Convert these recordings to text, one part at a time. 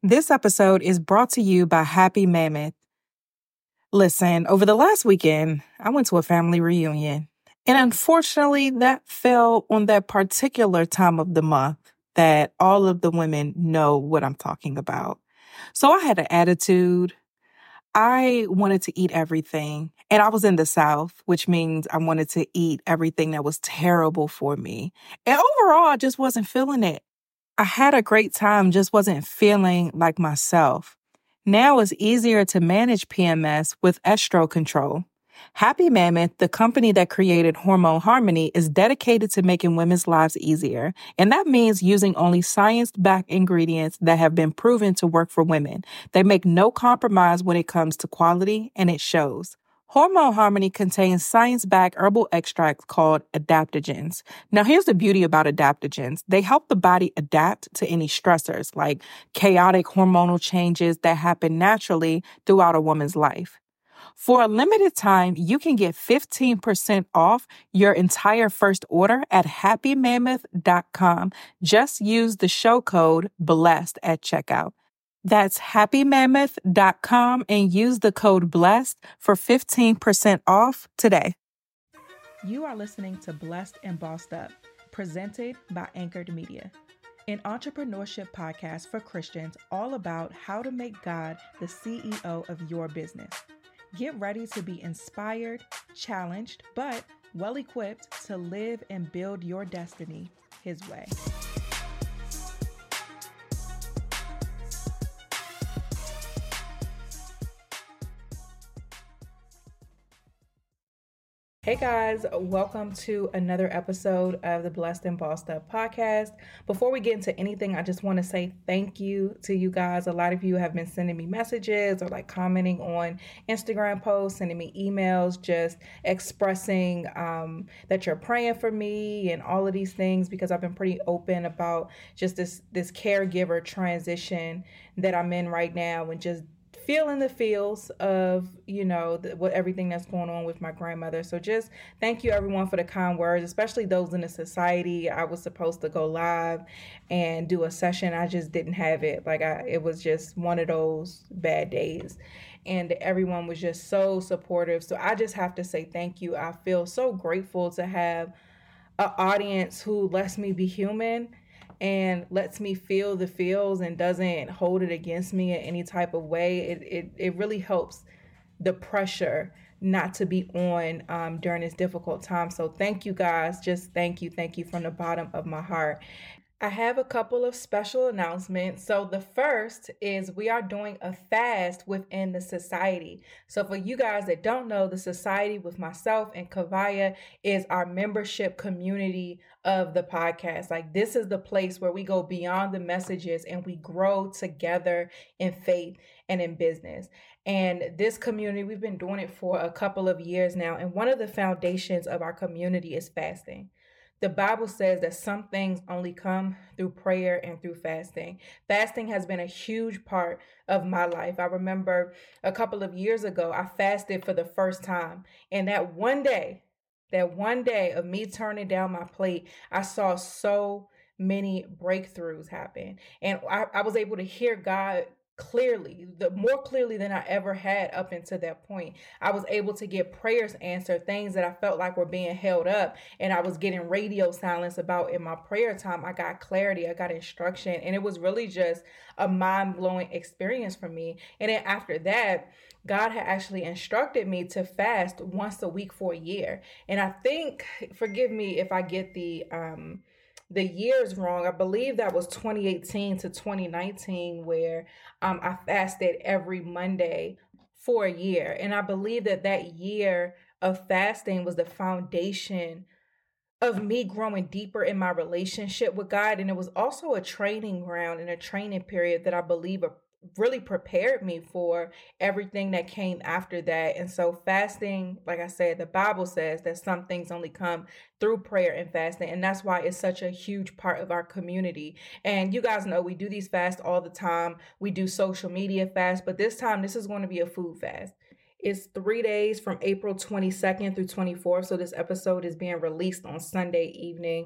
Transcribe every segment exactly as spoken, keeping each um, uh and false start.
This episode is brought to you by Happy Mammoth. Listen, over the last weekend, I went to a family reunion, and unfortunately, that fell on that particular time of the month that all of the women know what I'm talking about. So I had an attitude. I wanted to eat everything, and I was in the South, which means I wanted to eat everything that was terrible for me. And overall, I just wasn't feeling it. I had a great time, just wasn't feeling like myself. Now it's easier to manage P M S with Estro Control. Happy Mammoth, the company that created Hormone Harmony, is dedicated to making women's lives easier. And that means using only science-backed ingredients that have been proven to work for women. They make no compromise when it comes to quality, and it shows. Hormone Harmony contains science-backed herbal extracts called adaptogens. Now, here's the beauty about adaptogens. They help the body adapt to any stressors, like chaotic hormonal changes that happen naturally throughout a woman's life. For a limited time, you can get fifteen percent off your entire first order at happy mammoth dot com. Just use the show code BLESSED at checkout. That's happy mammoth dot com and use the code BLESSED for fifteen percent off today. You are listening to Blessed and Bossed Up, presented by Anchored Media, an entrepreneurship podcast for Christians all about how to make God the C E O of your business. Get ready to be inspired, challenged, but well-equipped to live and build your destiny His way. Hey guys, welcome to another episode of the Blessed and Bossed Up podcast. Before we get into anything, I just want to say thank you to you guys. A lot of you have been sending me messages or like commenting on Instagram posts, sending me emails, just expressing um, that you're praying for me and all of these things, because I've been pretty open about just this, this caregiver transition that I'm in right now, and just feeling the feels of, you know, the, what everything that's going on with my grandmother. So just thank you everyone for the kind words, especially those in the society. I was supposed to go live and do a session. I just didn't have it. Like I, it was just one of those bad days. And everyone was just so supportive. So I just have to say thank you. I feel so grateful to have an audience who lets me be human and lets me feel the feels and doesn't hold it against me in any type of way. It it, it really helps the pressure not to be on um, during this difficult time. So thank you guys. Just thank you. Thank you from the bottom of my heart. I have a couple of special announcements. So the first is we are doing a fast within the society. So for you guys that don't know, the society with myself and Kavaya is our membership community of the podcast. Like this is the place where we go beyond the messages and we grow together in faith and in business. And this community, we've been doing it for a couple of years now. And one of the foundations of our community is fasting. The Bible says that some things only come through prayer and through fasting. Fasting has been a huge part of my life. I remember a couple of years ago, I fasted for the first time. And that one day, that one day of me turning down my plate, I saw so many breakthroughs happen. And I, I was able to hear God clearly, the more clearly than I ever had up until that point. I was able to get prayers answered, things that I felt like were being held up, and I was getting radio silence about in my prayer time. I got clarity, I got instruction, and it was really just a mind-blowing experience for me. And then after that, God had actually instructed me to fast once a week for a year. And I think, forgive me if I get the um the years wrong. I believe that was twenty eighteen to twenty nineteen where um, I fasted every Monday for a year. And I believe that that year of fasting was the foundation of me growing deeper in my relationship with God. And it was also a training ground and a training period that I believe really prepared me for everything that came after that. And so fasting, like I said, the Bible says that some things only come through prayer and fasting. And that's why it's such a huge part of our community. And you guys know we do these fasts all the time. We do social media fasts, but this time this is going to be a food fast. It's three days from April twenty-second through twenty-fourth. So this episode is being released on Sunday evening.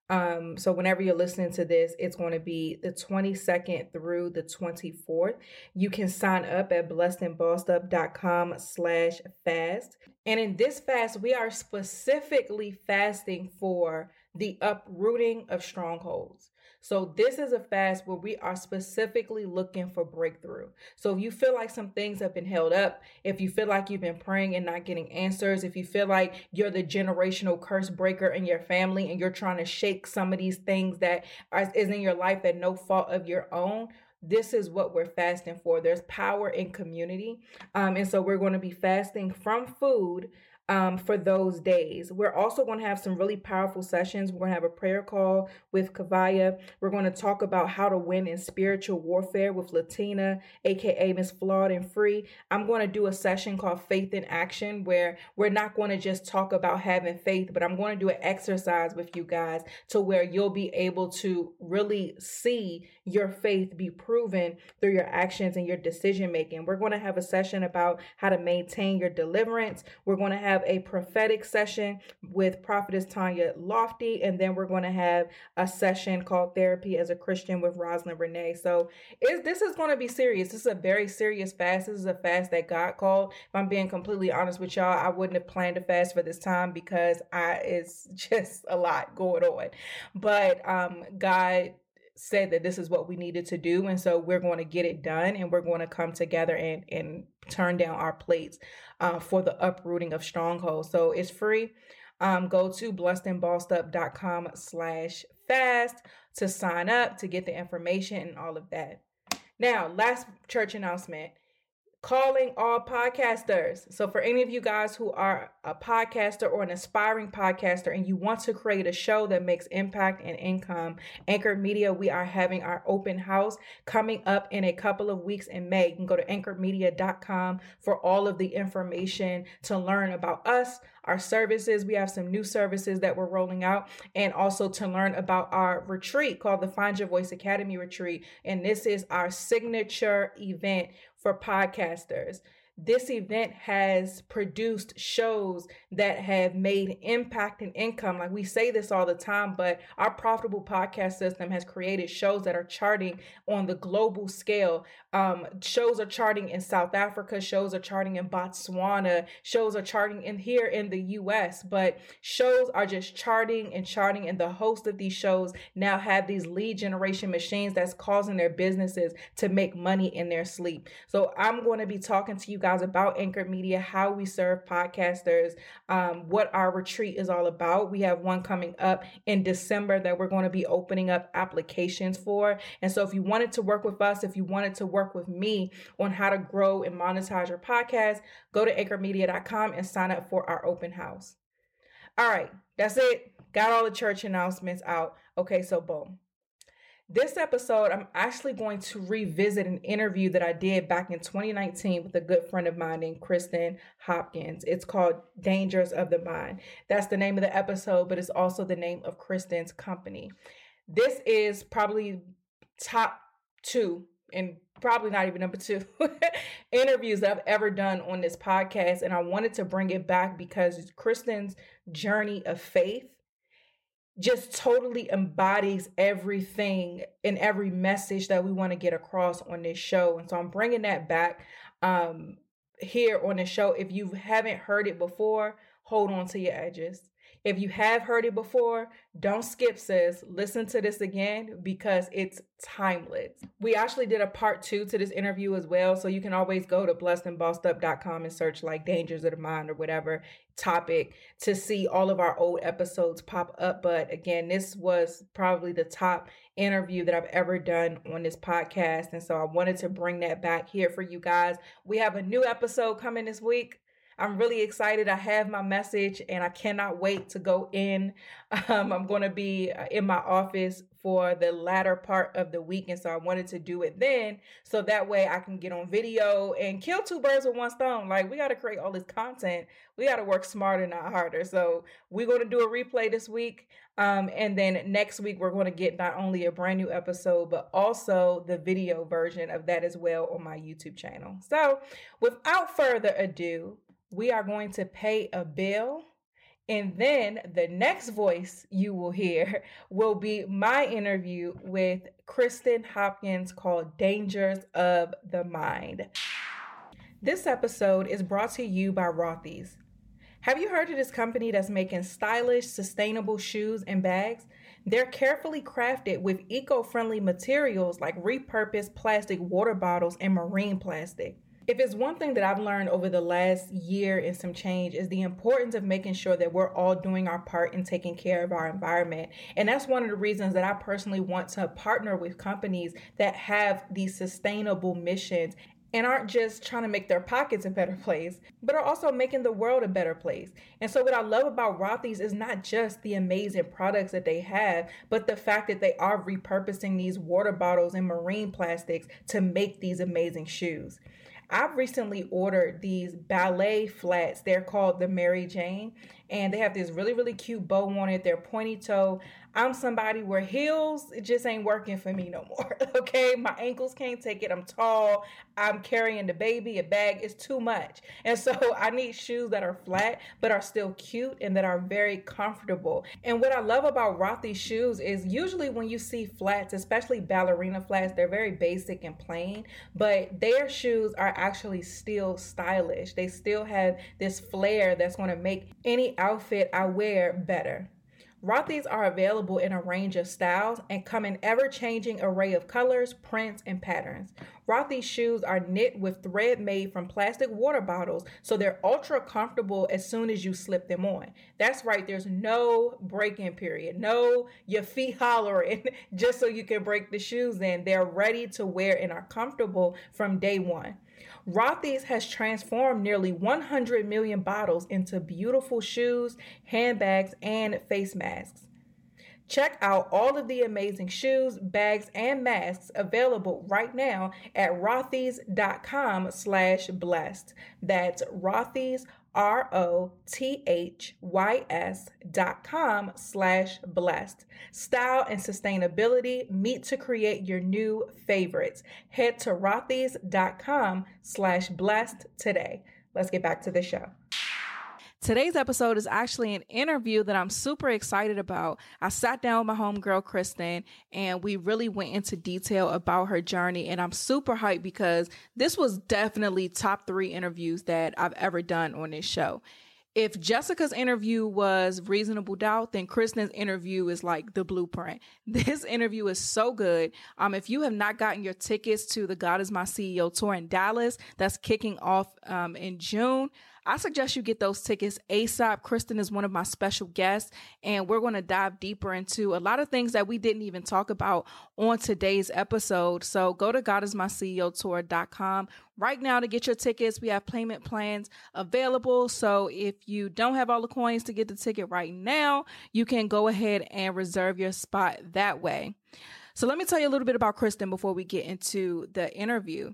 Um, so whenever you're listening to this, it's going to be the twenty-second through the twenty-fourth. You can sign up at blessedandbossedup.com slash fast. And in this fast, we are specifically fasting for the uprooting of strongholds. So this is a fast where we are specifically looking for breakthrough. So if you feel like some things have been held up, if you feel like you've been praying and not getting answers, if you feel like you're the generational curse breaker in your family and you're trying to shake some of these things that are, is in your life at no fault of your own, this is what we're fasting for. There's power in community. Um, and so we're going to be fasting from food Um, for those days. We're also going to have some really powerful sessions. We're going to have a prayer call with Kavaya. We're going to talk about how to win in spiritual warfare with Latina, aka Miss Flawed and Free. I'm going to do a session called Faith in Action, where we're not going to just talk about having faith, but I'm going to do an exercise with you guys to where you'll be able to really see your faith be proven through your actions and your decision making. We're going to have a session about how to maintain your deliverance. We're going to have a prophetic session with Prophetess Tanya Lofty, and then we're going to have a session called Therapy as a Christian with Rosalind Renee. So is this is going to be serious. This is a very serious fast. This is a fast that God called. If I'm being completely honest with y'all, I wouldn't have planned a fast for this time because I it's just a lot going on. But um, God said that this is what we needed to do, and so we're going to get it done, and we're going to come together and and turn down our plates uh, for the uprooting of strongholds. So it's free. Um, go to blessedandbossedup.com slash fast to sign up, to get the information and all of that. Now, last church announcement. Calling all podcasters. So for any of you guys who are a podcaster or an aspiring podcaster and you want to create a show that makes impact and income, Anchor Media, we are having our open house coming up in a couple of weeks in May. You can go to anchor media dot com for all of the information to learn about us, our services. We have some new services that we're rolling out, and also to learn about our retreat called the Find Your Voice Academy Retreat. And this is our signature event for podcasters. This event has produced shows that have made impact and income. Like we say this all the time, but our profitable podcast system has created shows that are charting on the global scale. Um, shows are charting in South Africa, shows are charting in Botswana, shows are charting in here in the U S, but shows are just charting and charting, and the host of these shows now have these lead generation machines that's causing their businesses to make money in their sleep. So I'm going to be talking to you guys about Anchor Media, how we serve podcasters, um, what our retreat is all about. We have one coming up in December that we're going to be opening up applications for. And so if you wanted to work with us, if you wanted to work with me on how to grow and monetize your podcast, go to anchor media dot com and sign up for our open house. All right, that's it. Got all the church announcements out. Okay, so boom. This episode, I'm actually going to revisit an interview that I did back in twenty nineteen with a good friend of mine named Kristen Hopkins. It's called Dangers of the Mind. That's the name of the episode, but it's also the name of Kristen's company. This is probably top two, and probably not even number two, interviews that I've ever done on this podcast. And I wanted to bring it back because Kristen's journey of faith just totally embodies everything and every message that we want to get across on this show. And so I'm bringing that back um, here on the show. If you haven't heard it before, hold on to your edges. If you have heard it before, don't skip, sis. Listen to this again because it's timeless. We actually did a part two to this interview as well. So you can always go to blessed and bossed up dot com and search like Dangers of the Mind or whatever topic to see all of our old episodes pop up. But again, this was probably the top interview that I've ever done on this podcast. And so I wanted to bring that back here for you guys. We have a new episode coming this week. I'm really excited. I have my message and I cannot wait to go in. Um, I'm going to be in my office for the latter part of the week. And so I wanted to do it then so that way I can get on video and kill two birds with one stone. Like, we got to create all this content. We got to work smarter, not harder. So we're going to do a replay this week. Um, and then next week, we're going to get not only a brand new episode, but also the video version of that as well on my YouTube channel. So without further ado, we are going to pay a bill And then the next voice you will hear will be my interview with Kristen Hopkins called Dangers of the Mind. This episode is brought to you by Rothy's. Have you heard of this company that's making stylish, sustainable shoes and bags? They're carefully crafted with eco-friendly materials like repurposed plastic water bottles and marine plastic. If it's one thing that I've learned over the last year and some change is the importance of making sure that we're all doing our part in taking care of our environment. And that's one of the reasons that I personally want to partner with companies that have these sustainable missions and aren't just trying to make their pockets a better place, but are also making the world a better place. And so what I love about Rothy's is not just the amazing products that they have, but the fact that they are repurposing these water bottles and marine plastics to make these amazing shoes. I've recently ordered these ballet flats. They're called the Mary Jane, and they have this really, really cute bow on it. They're pointy toe. I'm somebody where heels, it just ain't working for me no more, okay? My ankles can't take it. I'm tall. I'm carrying the baby. A bag is too much. And so I need shoes that are flat, but are still cute and that are very comfortable. And what I love about Rothy's shoes is usually when you see flats, especially ballerina flats, they're very basic and plain, but their shoes are actually still stylish. They still have this flair that's going to make any outfit I wear better. Rothy's are available in a range of styles and come in ever-changing array of colors, prints, and patterns. Rothy's shoes are knit with thread made from plastic water bottles, so they're ultra comfortable as soon as you slip them on. That's right, there's no break-in period, no your feet hollering just so you can break the shoes in. They're ready to wear and are comfortable from day one. Rothy's has transformed nearly one hundred million bottles into beautiful shoes, handbags, and face masks. Check out all of the amazing shoes, bags, and masks available right now at rothys.com slash blessed. That's Rothys, R O T H Y S dot com slash blessed. Style and sustainability meet to create your new favorites. Head to rothys.com slash blessed today. Let's get back to the show. Today's episode is actually an interview that I'm super excited about. I sat down with my homegirl, Kristen, and we really went into detail about her journey. And I'm super hyped because this was definitely top three interviews that I've ever done on this show. If Jessica's interview was Reasonable Doubt, then Kristen's interview is like the blueprint. This interview is so good. Um, if you have not gotten your tickets to the God is My C E O tour in Dallas, that's kicking off um, in June, I suggest you get those tickets ASAP. Kristen is one of my special guests, and we're going to dive deeper into a lot of things that we didn't even talk about on today's episode. So go to God is my C E O tour dot com right now to get your tickets. We have payment plans available. So if you don't have all the coins to get the ticket right now, you can go ahead and reserve your spot that way. So let me tell you a little bit about Kristen before we get into the interview.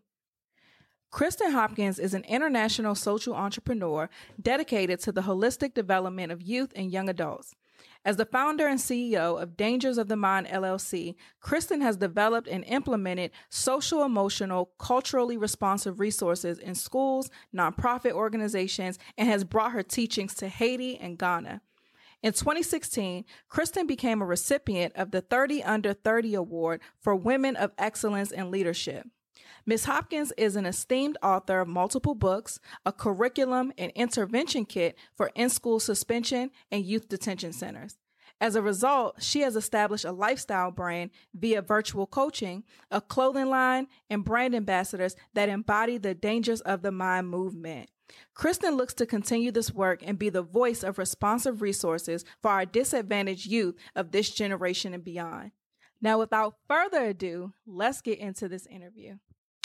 Kristen Hopkins is an international social entrepreneur dedicated to the holistic development of youth and young adults. As the founder and C E O of Dangers of the Mind, L L C, Kristen has developed and implemented social-emotional, culturally responsive resources in schools, nonprofit organizations, and has brought her teachings to Haiti and Ghana. In twenty sixteen, Kristen became a recipient of the thirty under thirty Award for Women of Excellence in Leadership. Miz Hopkins is an esteemed author of multiple books, a curriculum and intervention kit for in-school suspension and youth detention centers. As a result, she has established a lifestyle brand via virtual coaching, a clothing line, and brand ambassadors that embody the Dangers of the Mind movement. Kristen looks to continue this work and be the voice of responsive resources for our disadvantaged youth of this generation and beyond. Now, without further ado, let's get into this interview.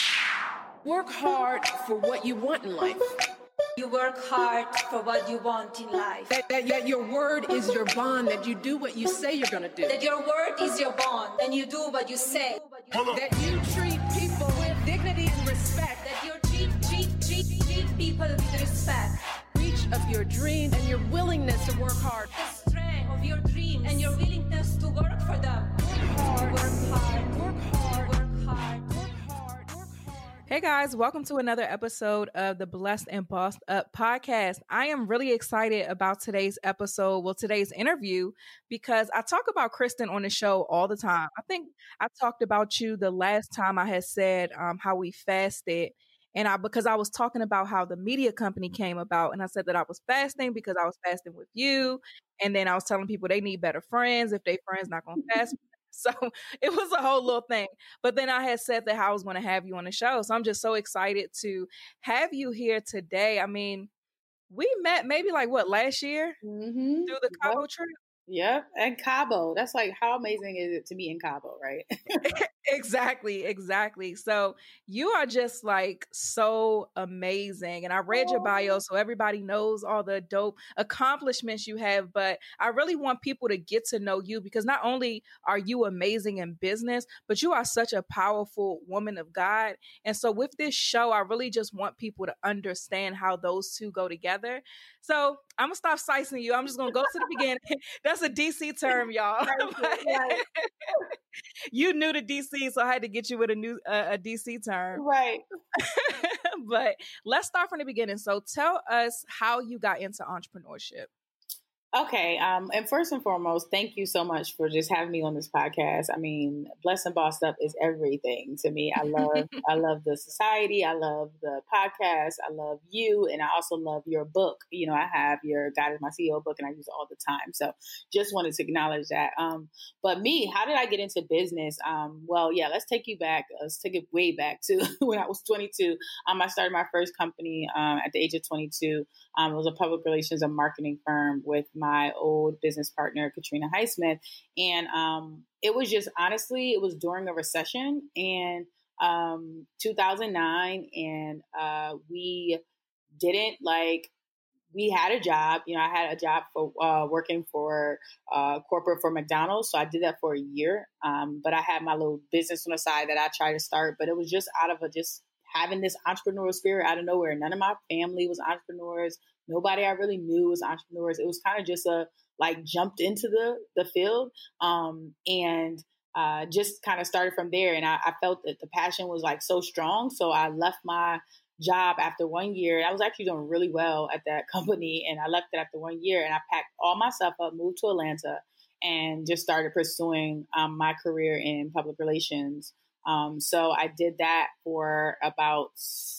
Work hard for what you want in life. You work hard for what you want in life. That, that, that your word is your bond, that you do what you say you're going to do. That your word is your bond, and you do what you say. That you treat people with dignity and respect. That you treat, treat, treat, treat people with respect. Reach of your dreams and your willingness to work hard. The strength of your dreams and your willingness to work for them. Work hard. Work hard. Work hard. Work hard. Work hard. Work hard. Hey guys, welcome to another episode of the Blessed and Bossed Up podcast. I am really excited about today's episode, well, today's interview, because I talk about Kristen on the show all the time. I think I talked about you the last time I had said um, how we fasted. And I, because I was talking about how the media company came about, and I said that I was fasting because I was fasting with you. And then I was telling people they need better friends if they friends not going to fast. So it was a whole little thing. But then I had said that I was going to have you on the show. So I'm just so excited to have you here today. I mean, we met maybe like what, last year mm-hmm. through the Cabo Yep. trip? Yep. And Cabo. That's like, how amazing is it to be in Cabo, right? Exactly, exactly. So you are just like so amazing. And I read your bio, so everybody knows all the dope accomplishments you have. But I really want people to get to know you because not only are you amazing in business, but you are such a powerful woman of God. And so with this show, I really just want people to understand how those two go together. So I'm gonna stop sicing you. I'm just gonna go to the beginning. That's a D C term, y'all. Right. You knew the D C, so I had to get you with a new uh, a D C term. Right. But let's start from the beginning. So tell us how you got into entrepreneurship. Okay. Um, and first and foremost, thank you so much for just having me on this podcast. I mean, Blessed and Bossed Up is everything to me. I love, I love the society. I love the podcast. I love you. And I also love your book. You know, I have your God is My C E O book and I use it all the time. So just wanted to acknowledge that. Um, but me, how did I get into business? Um, well, yeah, let's take you back. Let's take it way back to when I was twenty-two. Um, I started my first company um, at the age of twenty-two. Um, it was a public relations and marketing firm with my old business partner, Katrina Highsmith. And um, it was just, honestly, it was during a recession in um, two thousand nine. And uh, we didn't like, we had a job, you know, I had a job for uh, working for uh, corporate for McDonald's. So I did that for a year. Um, but I had my little business on the side that I tried to start, but it was just out of a just having this entrepreneurial spirit out of nowhere. None of my family was entrepreneurs. Nobody I really knew was entrepreneurs. It was kind of just a, like jumped into the, the field um, and uh, just kind of started from there. And I, I felt that the passion was like so strong. So I left my job after one year. I was actually doing really well at that company. And I left it after one year and I packed all my stuff up, moved to Atlanta and just started pursuing um, my career in public relations. Um, so I did that for about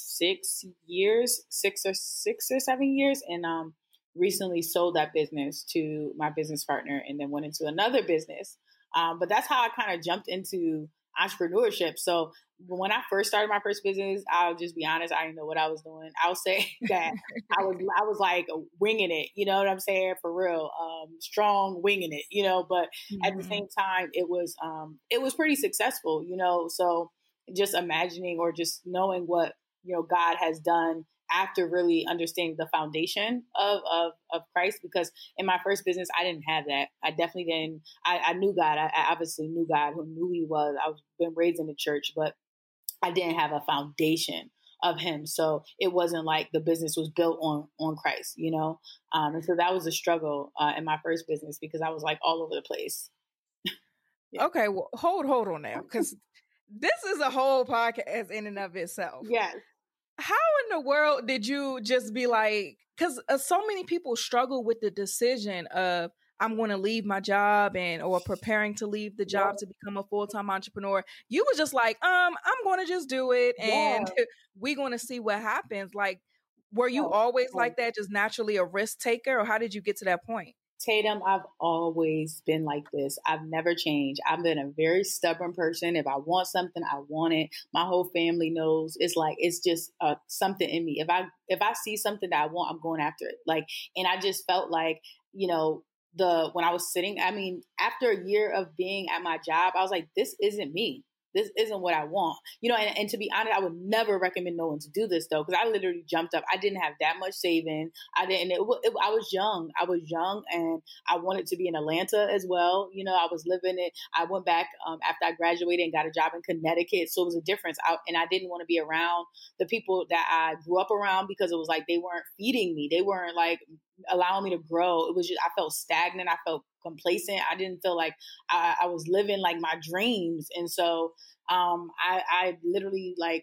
six years, six or six or seven years, and um, recently sold that business to my business partner and then went into another business. Um, but that's how I kind of jumped into entrepreneurship. So when I first started my first business, I'll just be honest, I didn't know what I was doing. I'll say that I was I was like winging it, you know what I'm saying? For real. Um, strong winging it, you know, but mm-hmm. at the same time it was um it was pretty successful, you know. So just imagining or just knowing what, you know, God has done after really understanding the foundation of, of, of Christ, because in my first business, I didn't have that. I definitely didn't. I, I knew God. I, I obviously knew God, who knew he was. I was been raised in the church, but I didn't have a foundation of him. So it wasn't like the business was built on, on Christ, you know? Um, and so that was a struggle uh, in my first business because I was like all over the place. Yeah. Okay. Well, hold, hold on now. Cause this is a whole podcast in and of itself. Yes. How in the world did you just be like, because uh, so many people struggle with the decision of I'm going to leave my job and or preparing to leave the job yeah. to become a full-time entrepreneur. You were just like, um, I'm going to just do it and yeah. we're going to see what happens. Like, were you yeah. always like that, just naturally a risk taker, or how did you get to that point? Tatum, I've always been like this. I've never changed. I've been a very stubborn person. If I want something, I want it. My whole family knows. It's like, it's just uh, something in me. If I, if I see something that I want, I'm going after it. Like, and I just felt like, you know, the, when I was sitting, I mean, after a year of being at my job, I was like, this isn't me. This isn't what I want, you know, and, and to be honest, I would never recommend no one to do this though. Cause I literally jumped up. I didn't have that much saving. I didn't, it, it, I was young. I was young and I wanted to be in Atlanta as well. You know, I was living it. I went back um, after I graduated and got a job in Connecticut. So it was a difference. I, and I didn't want to be around the people that I grew up around because it was like, they weren't feeding me. They weren't like allowing me to grow. It was just, I felt stagnant. I felt complacent. I didn't feel like I, I was living like my dreams. And so um, I, I literally like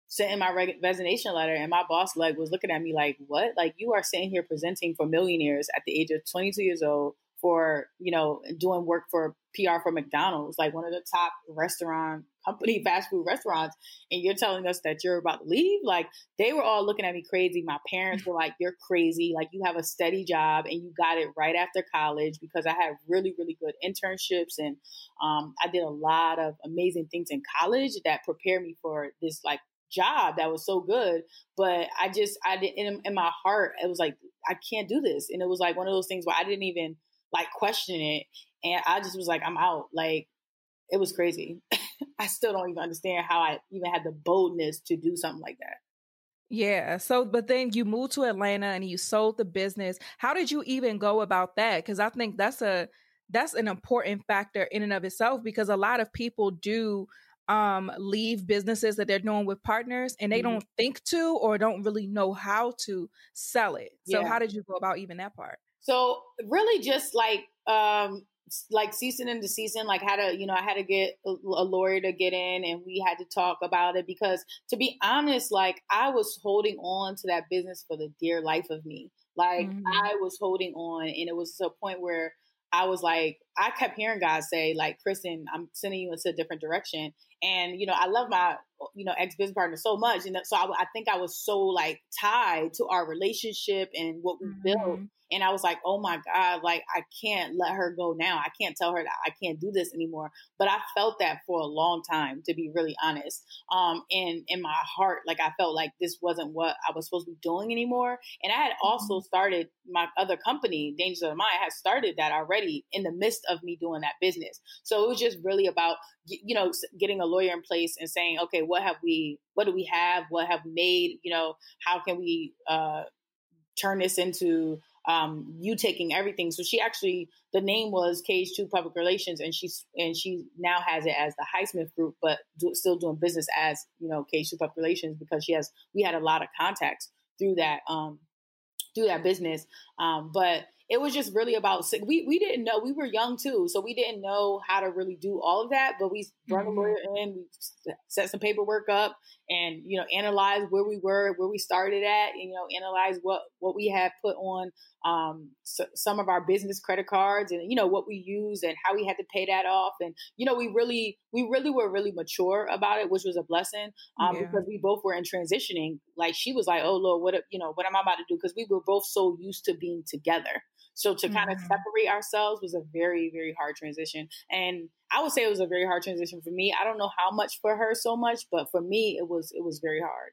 sent in my reg- resignation letter, and my boss like was looking at me like, what? Like, you are sitting here presenting for millionaires at the age of twenty-two years old for, you know, doing work for P R for McDonald's, like one of the top restaurant company, fast food restaurants. And you're telling us that you're about to leave? Like, they were all looking at me crazy. My parents were like, you're crazy. Like, you have a steady job and you got it right after college, because I had really, really good internships. And um, I did a lot of amazing things in college that prepared me for this like job that was so good. But I just, I didn't, in, in my heart, it was like, I can't do this. And it was like one of those things where I didn't even like question it. And I just was like, I'm out. Like, it was crazy. I still don't even understand how I even had the boldness to do something like that. Yeah. So, but then you moved to Atlanta and you sold the business. How did you even go about that? Because I think that's a, that's an important factor in and of itself, because a lot of people do um, leave businesses that they're doing with partners and they mm-hmm. don't think to, or don't really know how to sell it. So yeah. How did you go about even that part? So really just like, um, like season into season, like how to, you know, I had to get a, a lawyer to get in, and we had to talk about it, because to be honest, like I was holding on to that business for the dear life of me. Like mm-hmm. I was holding on, and it was to a point where I was like, I kept hearing God say, like, Kristen, I'm sending you into a different direction. And, you know, I love my, you know, ex-business partner so much. And so I, I think I was so like tied to our relationship and what we mm-hmm. built. And I was like, oh my God, like, I can't let her go now. I can't tell her that I can't do this anymore. But I felt that for a long time, to be really honest. Um, and in my heart, like, I felt like this wasn't what I was supposed to be doing anymore. And I had also mm-hmm. started my other company, Dangers of the Mind. I had started that already in the midst of me doing that business. So it was just really about, you know, getting a lawyer in place and saying, okay, what have we, what do we have? What have we made? You know, how can we uh, turn this into um, you taking everything? So she actually, the name was K H two Public Relations, and she's, and she now has it as the Highsmith Group, but do, still doing business as, you know, K H two Public Relations, because she has, we had a lot of contacts through that, um, through that business. Um, but it was just really about, we, we didn't know, we were young too. So we didn't know how to really do all of that, but we brought mm-hmm. a lawyer in, we set some paperwork up, and, you know, analyzed where we were, where we started at, and, you know, analyze what, what we had put on um, so, some of our business credit cards, and, you know, what we used and how we had to pay that off. And, you know, we really, we really were really mature about it, which was a blessing um, yeah. because we both were in transitioning. Like, she was like, oh Lord, what, you know, what am I about to do? Because we were both so used to being together. So to mm-hmm. kind of separate ourselves was a very, very hard transition. And I would say it was a very hard transition for me. I don't know how much for her so much, but for me, it was, it was very hard.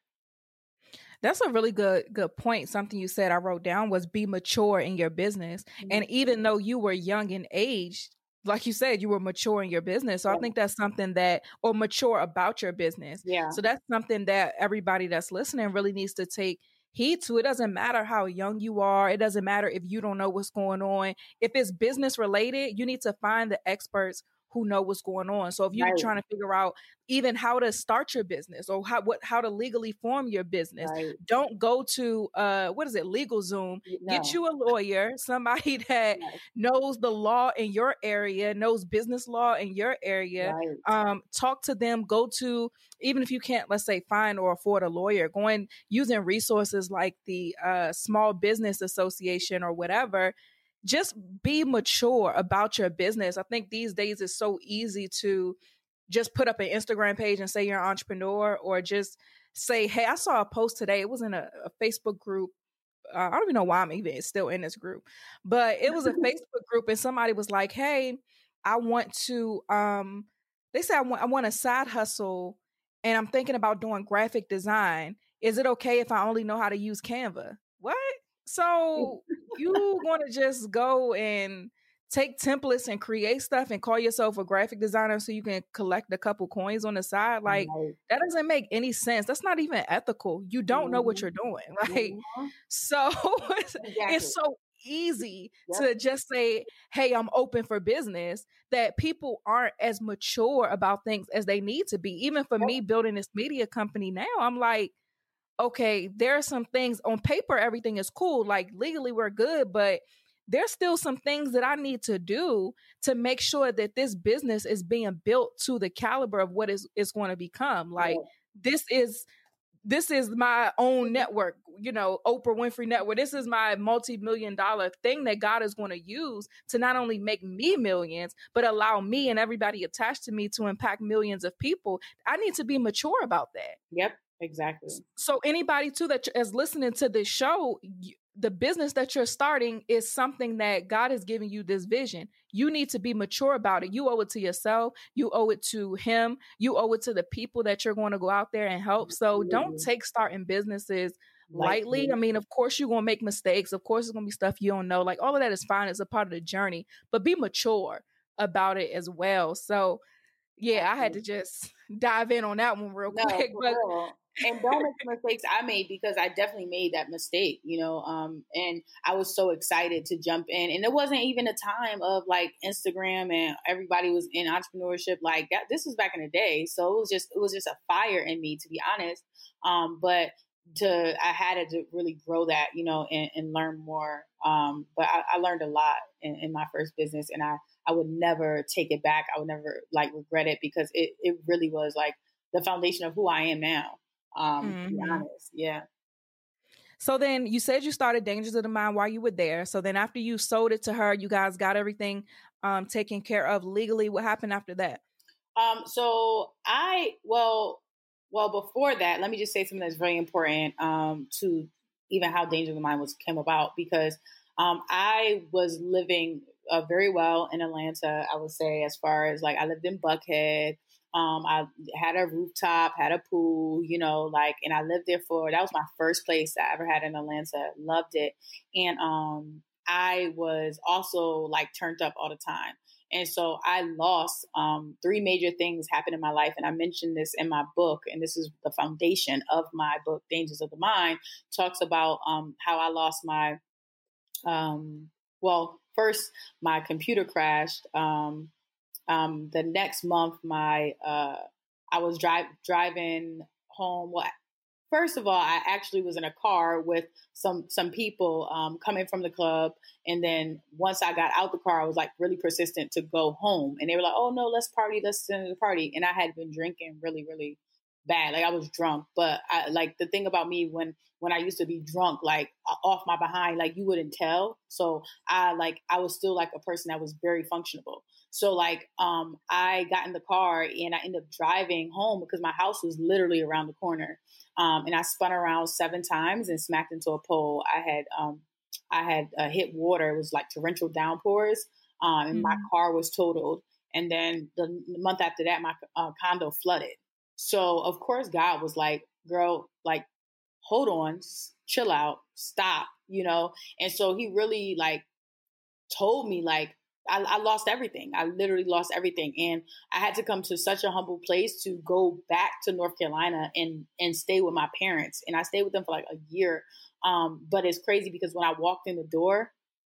That's a really good, good point. Something you said I wrote down was be mature in your business. Mm-hmm. And even though you were young in age, like you said, you were mature in your business. So yeah. I think that's something that, or mature about your business. Yeah. So that's something that everybody that's listening really needs to take heed to. It doesn't matter how young you are. It doesn't matter if you don't know what's going on. If it's business related, you need to find the experts who know what's going on. So if you're right. trying to figure out even how to start your business, or how what how to legally form your business, right. don't go to uh what is it, LegalZoom. No. Get you a lawyer, somebody that yes. knows the law in your area, knows business law in your area. Right. Um, talk to them. Go to, even if you can't, let's say, find or afford a lawyer, going using resources like the uh, Small Business Association or whatever. Just be mature about your business. I think these days it's so easy to just put up an Instagram page and say you're an entrepreneur, or just say, hey, I saw a post today. It was in a, a Facebook group. Uh, I don't even know why I'm even still in this group, but it was a Facebook group, and somebody was like, hey, I want to, um, they said, I want, I want a side hustle, and I'm thinking about doing graphic design. Is it okay if I only know how to use Canva? What? So you want to just go and take templates and create stuff and call yourself a graphic designer so you can collect a couple coins on the side? Like, right. that doesn't make any sense. That's not even ethical. You don't mm-hmm. know what you're doing. Like, mm-hmm. so exactly. It's so easy yep. to just say, hey, I'm open for business, that people aren't as mature about things as they need to be. Even for yep. me building this media company now, I'm like, okay, there are some things on paper, everything is cool. Like, legally we're good, but there's still some things that I need to do to make sure that this business is being built to the caliber of what is, is going to become. Like, yeah. this is this is my own network, you know, Oprah Winfrey Network. This is my multi-million dollar thing that God is going to use to not only make me millions, but allow me and everybody attached to me to impact millions of people. I need to be mature about that. Yep, exactly. So anybody too that is listening to this show, the business that you're starting is something that God has given you this vision. You need to be mature about it. You owe it to yourself. You owe it to him. You owe it to the people that you're going to go out there and help. So don't take starting businesses lightly. lightly. I mean, of course, you're going to make mistakes. Of course, there's going to be stuff you don't know. Like all of that is fine. It's a part of the journey, but be mature about it as well. So yeah, I had to just dive in on that one real no, quick. But real. And don't make the mistakes I made, because I definitely made that mistake, you know, um, and I was so excited to jump in. And it wasn't even a time of like Instagram and everybody was in entrepreneurship like that. This was back in the day. So it was just, it was just a fire in me, to be honest. Um, but to, I had to really grow that, you know, and, and learn more. Um, but I, I learned a lot in, in my first business, and I, I would never take it back. I would never like regret it, because it, it really was like the foundation of who I am now. Um, mm-hmm. To be honest. Yeah. So then you said you started Dangers of the Mind while you were there. So then after you sold it to her, you guys got everything um, taken care of legally. What happened after that? Um, so I, well, well, before that, let me just say something that's very important um, to even how Dangers of the Mind was came about, because um, I was living uh, very well in Atlanta, I would say, as far as like I lived in Buckhead. Um, I had a rooftop, had a pool, you know, like, and I lived there for, that was my first place I ever had in Atlanta. Loved it. And, um, I was also like turned up all the time. And so I lost, um, three major things happened in my life. And I mentioned this in my book, and this is the foundation of my book, Dangers of the Mind, talks about, um, how I lost my, um, well, first my computer crashed, um, Um, the next month, my uh, I was drive, driving home. Well, first of all, I actually was in a car with some some people um, coming from the club. And then once I got out the car, I was like really persistent to go home. And they were like, oh, no, let's party. Let's send to the party. And I had been drinking really, really bad. Like I was drunk. But I, like the thing about me when when I used to be drunk, like off my behind, like you wouldn't tell. So I like I was still like a person that was very functional. So like um, I got in the car and I ended up driving home because my house was literally around the corner. Um, and I spun around seven times and smacked into a pole. I had um, I had uh, hit water. It was like torrential downpours, um, and mm-hmm. my car was totaled. And then the, the month after that, my uh, condo flooded. So of course, God was like, "Girl, like, hold on, chill out, stop," you know. And so He really like told me like. I, I lost everything. I literally lost everything. And I had to come to such a humble place to go back to North Carolina and, and stay with my parents. And I stayed with them for like a year. Um, but it's crazy because when I walked in the door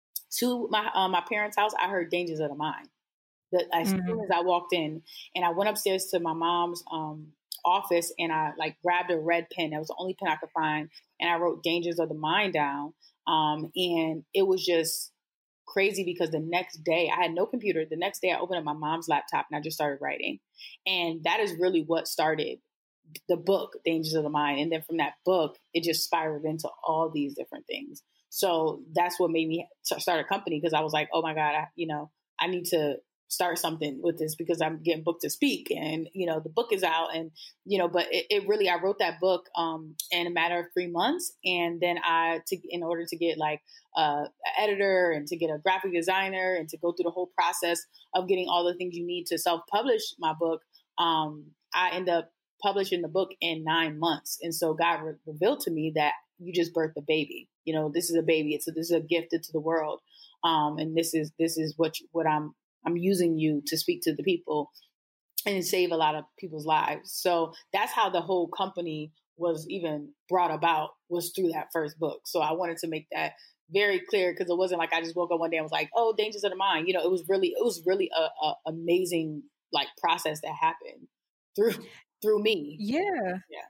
to my, uh, my parents' house, I heard Dangers of the Mind. That as mm-hmm. soon as I walked in, and I went upstairs to my mom's um, office, and I like grabbed a red pen. That was the only pen I could find. And I wrote Dangers of the Mind down. Um, and it was just crazy because the next day I had no computer. The next day I opened up my mom's laptop and I just started writing. And that is really what started the book, Dangers of the Mind. And then from that book, it just spiraled into all these different things. So that's what made me start a company, because I was like, oh my God, I, you know, I need to start something with this because I'm getting booked to speak, and, you know, the book is out, and, you know, but it, it really, I wrote that book um, in a matter of three months. And then I, to, in order to get like uh, an editor and to get a graphic designer and to go through the whole process of getting all the things you need to self-publish my book, um, I end up publishing the book in nine months. And so God re- revealed to me that you just birthed a baby. You know, this is a baby. It's a, this is a gift to the world. Um, and this is, this is what, you, what I'm, I'm using you to speak to the people and save a lot of people's lives. So that's how the whole company was even brought about, was through that first book. So I wanted to make that very clear, because it wasn't like I just woke up one day and was like, oh, Dangers of the Mind. You know, it was really, it was really a, a amazing like process that happened through, through me. Yeah. Yeah.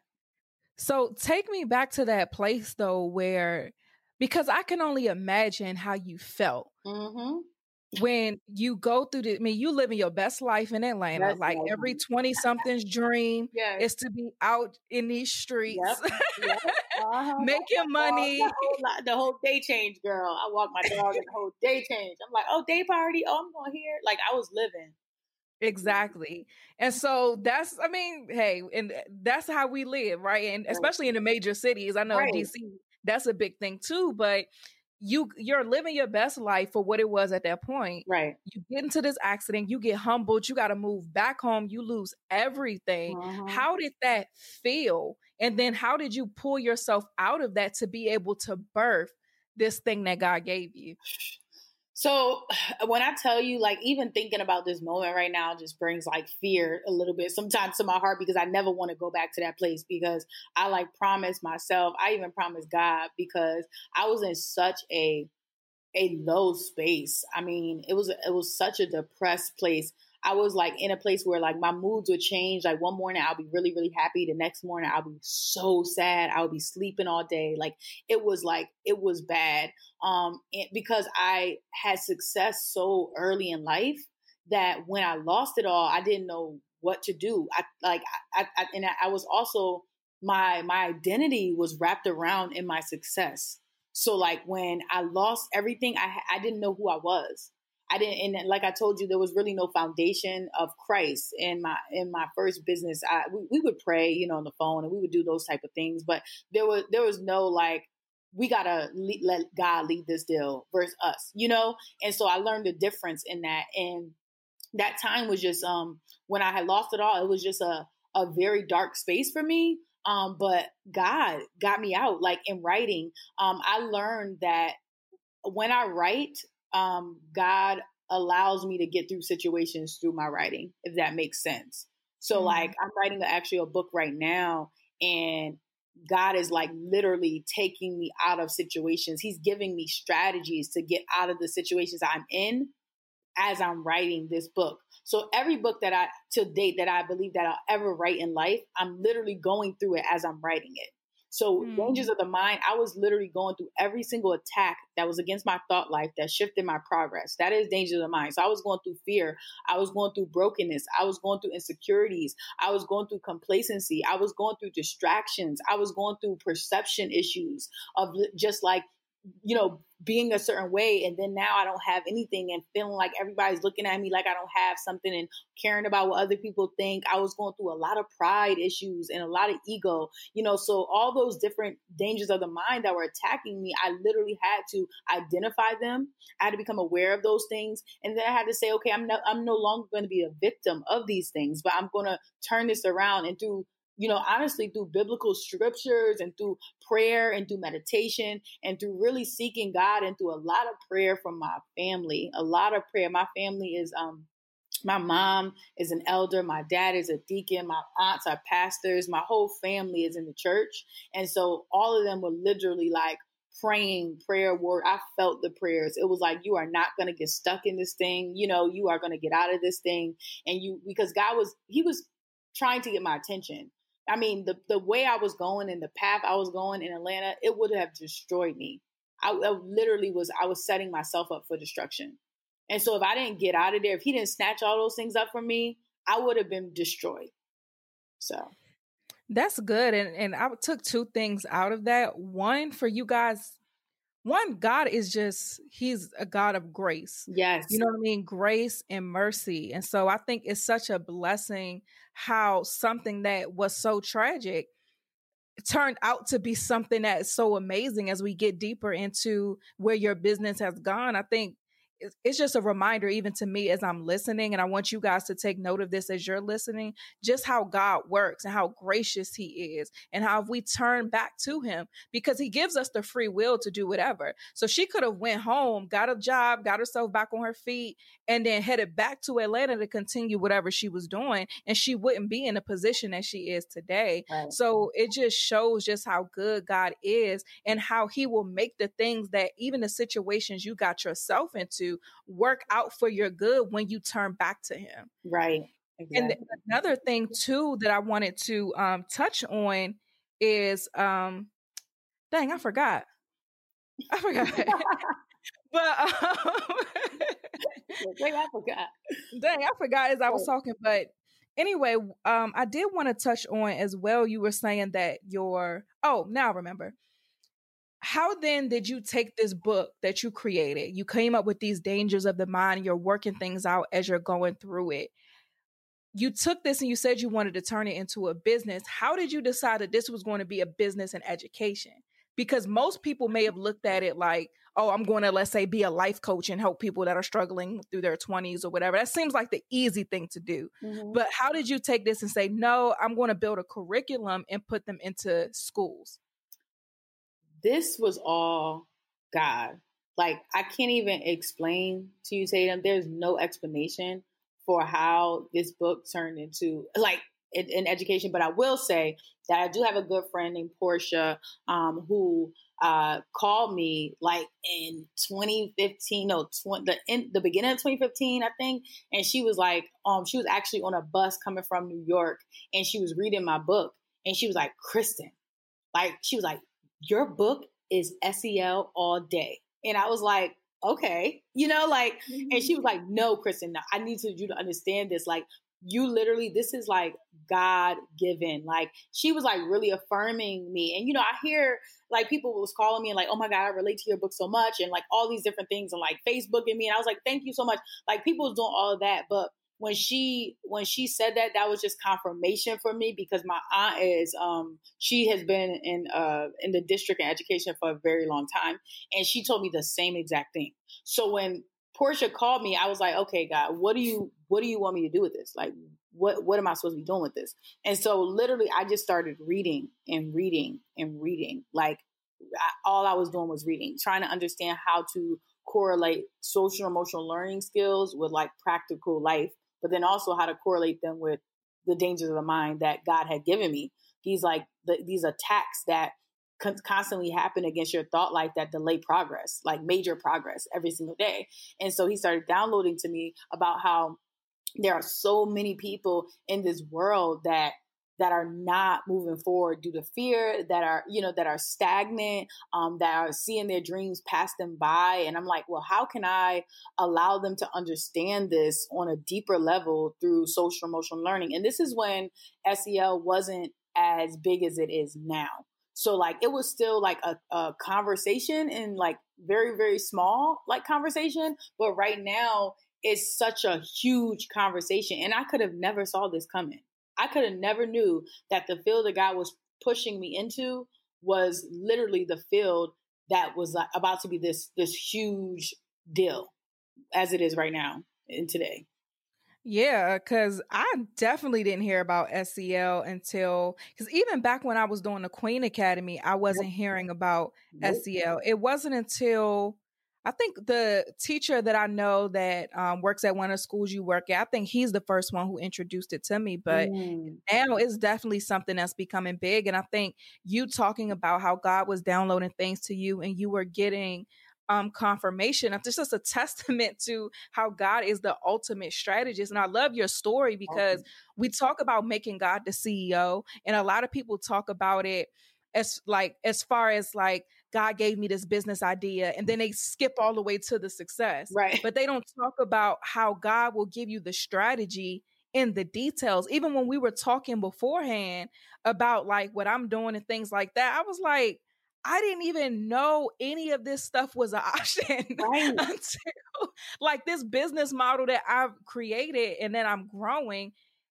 So take me back to that place though, where, because I can only imagine how you felt. Mm-hmm. when you go through the, I mean, you living your best life in Atlanta. Best like life. every twenty something's dream Yes. is to be out in these streets, Yep. Yep. Uh-huh. making money. The whole, lot- the whole day change, girl. I walk my dog and the whole day change. I'm like, oh, day party. Oh, I'm going here. Like I was living. Exactly. And so that's, I mean, hey, and that's how we live, right? And especially in the major cities. I know Right. D C, that's a big thing too, but you you're living your best life for what it was at that point. Right. You get into this accident, you get humbled, you got to move back home, you lose everything. Uh-huh. How did that feel? And then how did you pull yourself out of that to be able to birth this thing that God gave you? So when I tell you, like, even thinking about this moment right now just brings like fear a little bit sometimes to my heart, because I never want to go back to that place, because I like promised myself, I even promised God, because I was in such a, a low space. I mean, it was, it was such a depressed place. I was like in a place where like my moods would change. Like one morning I'll be really, really happy. The next morning I'll be so sad. I would be sleeping all day. Like it was like, it was bad. Um, and because I had success so early in life that when I lost it all, I didn't know what to do. I like, I, I and I was also, my, my identity was wrapped around in my success. So like when I lost everything, I, I didn't know who I was. I didn't, and like I told you, there was really no foundation of Christ in my in my first business. I we, we would pray, you know, on the phone, and we would do those type of things, but there was there was no like, we gotta lead, let God lead this deal versus us, you know. And so I learned the difference in that, and that time was just um when I had lost it all. It was just a a very dark space for me. Um, but God got me out. Like in writing, um, I learned that when I write, Um, God allows me to get through situations through my writing, if that makes sense. So mm-hmm. like I'm writing a, actually a book right now, and God is like literally taking me out of situations. He's giving me strategies to get out of the situations I'm in as I'm writing this book. So every book that I, to date, that I believe that I'll ever write in life, I'm literally going through it as I'm writing it. So mm. Dangers of the Mind, I was literally going through every single attack that was against my thought life that shifted my progress. That is Dangers of the Mind. So I was going through fear. I was going through brokenness. I was going through insecurities. I was going through complacency. I was going through distractions. I was going through perception issues of just like, you know, being a certain way. And then now I don't have anything and feeling like everybody's looking at me like I don't have something and caring about what other people think. I was going through a lot of pride issues and a lot of ego, you know, so all those different dangers of the mind that were attacking me, I literally had to identify them. I had to become aware of those things. And then I had to say, okay, I'm no, I'm no longer going to be a victim of these things, but I'm going to turn this around. And through you know, honestly, through biblical scriptures and through prayer and through meditation and through really seeking God and through a lot of prayer from my family, a lot of prayer. My family is, um, my mom is an elder. My dad is a deacon. My aunts are pastors. My whole family is in the church. And so all of them were literally like praying prayer word. I felt the prayers. It was like, you are not going to get stuck in this thing. You know, you are going to get out of this thing. And you, because God was, he was trying to get my attention. I mean, the, the way I was going and the path I was going in Atlanta, it would have destroyed me. I, I literally was, I was setting myself up for destruction. And so if I didn't get out of there, if he didn't snatch all those things up from me, I would have been destroyed. So. That's good. And, and I took two things out of that. One, for you guys, one, God is just, he's a God of grace. Yes. You know what I mean? Grace and mercy. And so I think it's such a blessing how something that was so tragic turned out to be something that is so amazing as we get deeper into where your business has gone. I think it's just a reminder, even to me as I'm listening, and I want you guys to take note of this as you're listening, just how God works and how gracious he is and how if we turn back to him, because he gives us the free will to do whatever. So she could have went home, got a job, got herself back on her feet, and then headed back to Atlanta to continue whatever she was doing, and she wouldn't be in the position that she is today. Right. So it just shows just how good God is and how he will make the things that even the situations you got yourself into work out for your good when you turn back to him. Right. Exactly. And another thing too that I wanted to um, touch on is, um, dang, I forgot. I forgot. But um, Wait, I forgot. dang, I forgot as I was Oh. talking. But anyway, um, I did want to touch on as well. You were saying that your oh, now I remember. How then did you take this book that you created? You came up with these dangers of the mind, and you're working things out as you're going through it. You took this and you said you wanted to turn it into a business. How did you decide that this was going to be a business and education? Because most people may have looked at it like, oh, I'm going to, let's say, be a life coach and help people that are struggling through their twenties or whatever. That seems like the easy thing to do. Mm-hmm. But how did you take this and say, no, I'm going to build a curriculum and put them into schools? This was all God. Like, I can't even explain to you, Tatum. There's no explanation for how this book turned into, like, in, in education. But I will say that I do have a good friend named Portia, um, who uh, called me like in twenty fifteen, no, tw- the in the beginning of twenty fifteen, I think. And she was like, um, she was actually on a bus coming from New York, and she was reading my book, and she was like, Kristen, like, she was like, your book is S E L all day. And I was like, okay, you know, like, and she was like, no, Kristen, no, I need to, you to understand this. Like, you literally, this is like God given. Like, she was like really affirming me. And, you know, I hear like people was calling me and like, oh my God, I relate to your book so much. And like all these different things and like Facebooking me. And I was like, thank you so much. Like, people was doing all of that. But when she when she said that, that was just confirmation for me, because my aunt is um she has been in uh in the district in education for a very long time, and she told me the same exact thing. So when Portia called me, I was like, okay, God, what do you what do you want me to do with this? Like, what what am I supposed to be doing with this? And so literally, I just started reading and reading and reading. Like, I, all I was doing was reading, trying to understand how to correlate social emotional learning skills with like practical life, but then also how to correlate them with the dangers of the mind that God had given me. These like the, these attacks that con- constantly happen against your thought life that delay progress, like major progress every single day. And so he started downloading to me about how there are so many people in this world that that are not moving forward due to fear, that are, you know, that are stagnant, um, that are seeing their dreams pass them by. And I'm like, well, how can I allow them to understand this on a deeper level through social emotional learning? And this is when S E L wasn't as big as it is now. So like, it was still like a, a conversation, and like very, very small, like conversation. But right now it's such a huge conversation. And I could have never saw this coming. I could have never knew that the field that God was pushing me into was literally the field that was like about to be this this huge deal as it is right now and today. Yeah, because I definitely didn't hear about S E L until, because even back when I was doing the Queen Academy, I wasn't hearing about Nope. S E L. It wasn't until I think the teacher that I know that um, works at one of the schools you work at, I think he's the first one who introduced it to me. But Mm. now it's definitely something that's becoming big. And I think you talking about how God was downloading things to you and you were getting um, confirmation. It's just a testament to how God is the ultimate strategist. And I love your story because Awesome. we talk about making God the C E O. And a lot of people talk about it as like, as far as like, God gave me this business idea, and then they skip all the way to the success. Right. But they don't talk about how God will give you the strategy in the details. Even when we were talking beforehand about like what I'm doing and things like that, I was like, I didn't even know any of this stuff was an option Right. until like this business model that I've created and then I'm growing.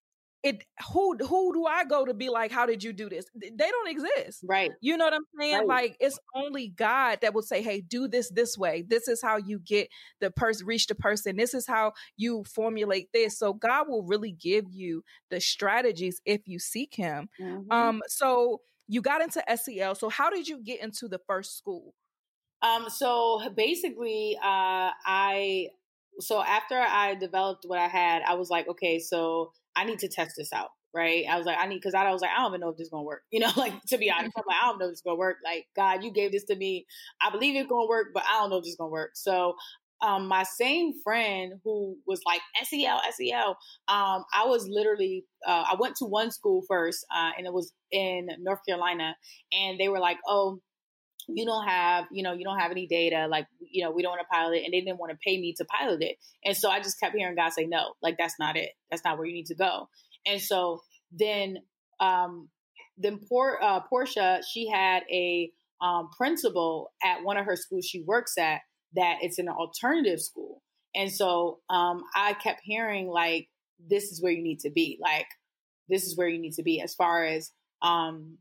It who who do I go to be like, how did you do this? They don't exist. Right. You know what I'm saying? Right. Like, it's only God that will say, hey, do this this way. This is how you get the person, reach the person. This is how you formulate this. So God will really give you the strategies if you seek him. Mm-hmm. Um, so you got into S E L. So how did you get into the first school? Um, so basically, uh, I, so after I developed what I had, I was like, okay, so I need to test this out. Right. I was like, I need, cause I was like, I don't even know if this is going to work. You know, like, to be honest, I'm like, I don't know if this is going to work. Like, God, you gave this to me. I believe it's going to work, but I don't know if this is going to work. So, um, my same friend who was like S E L, S E L, um, I was literally, uh, I went to one school first, uh, and it was in North Carolina, and they were like, oh, you don't have, you know, you don't have any data. Like, you know, we don't want to pilot it. And they didn't want to pay me to pilot it. And so I just kept hearing God say, no, like, that's not it. That's not where you need to go. And so then, um, then poor, uh, Portia, she had a um, principal at one of her schools she works at that it's an alternative school. And so um, I kept hearing like, this is where you need to be. Like, this is where you need to be as far as um,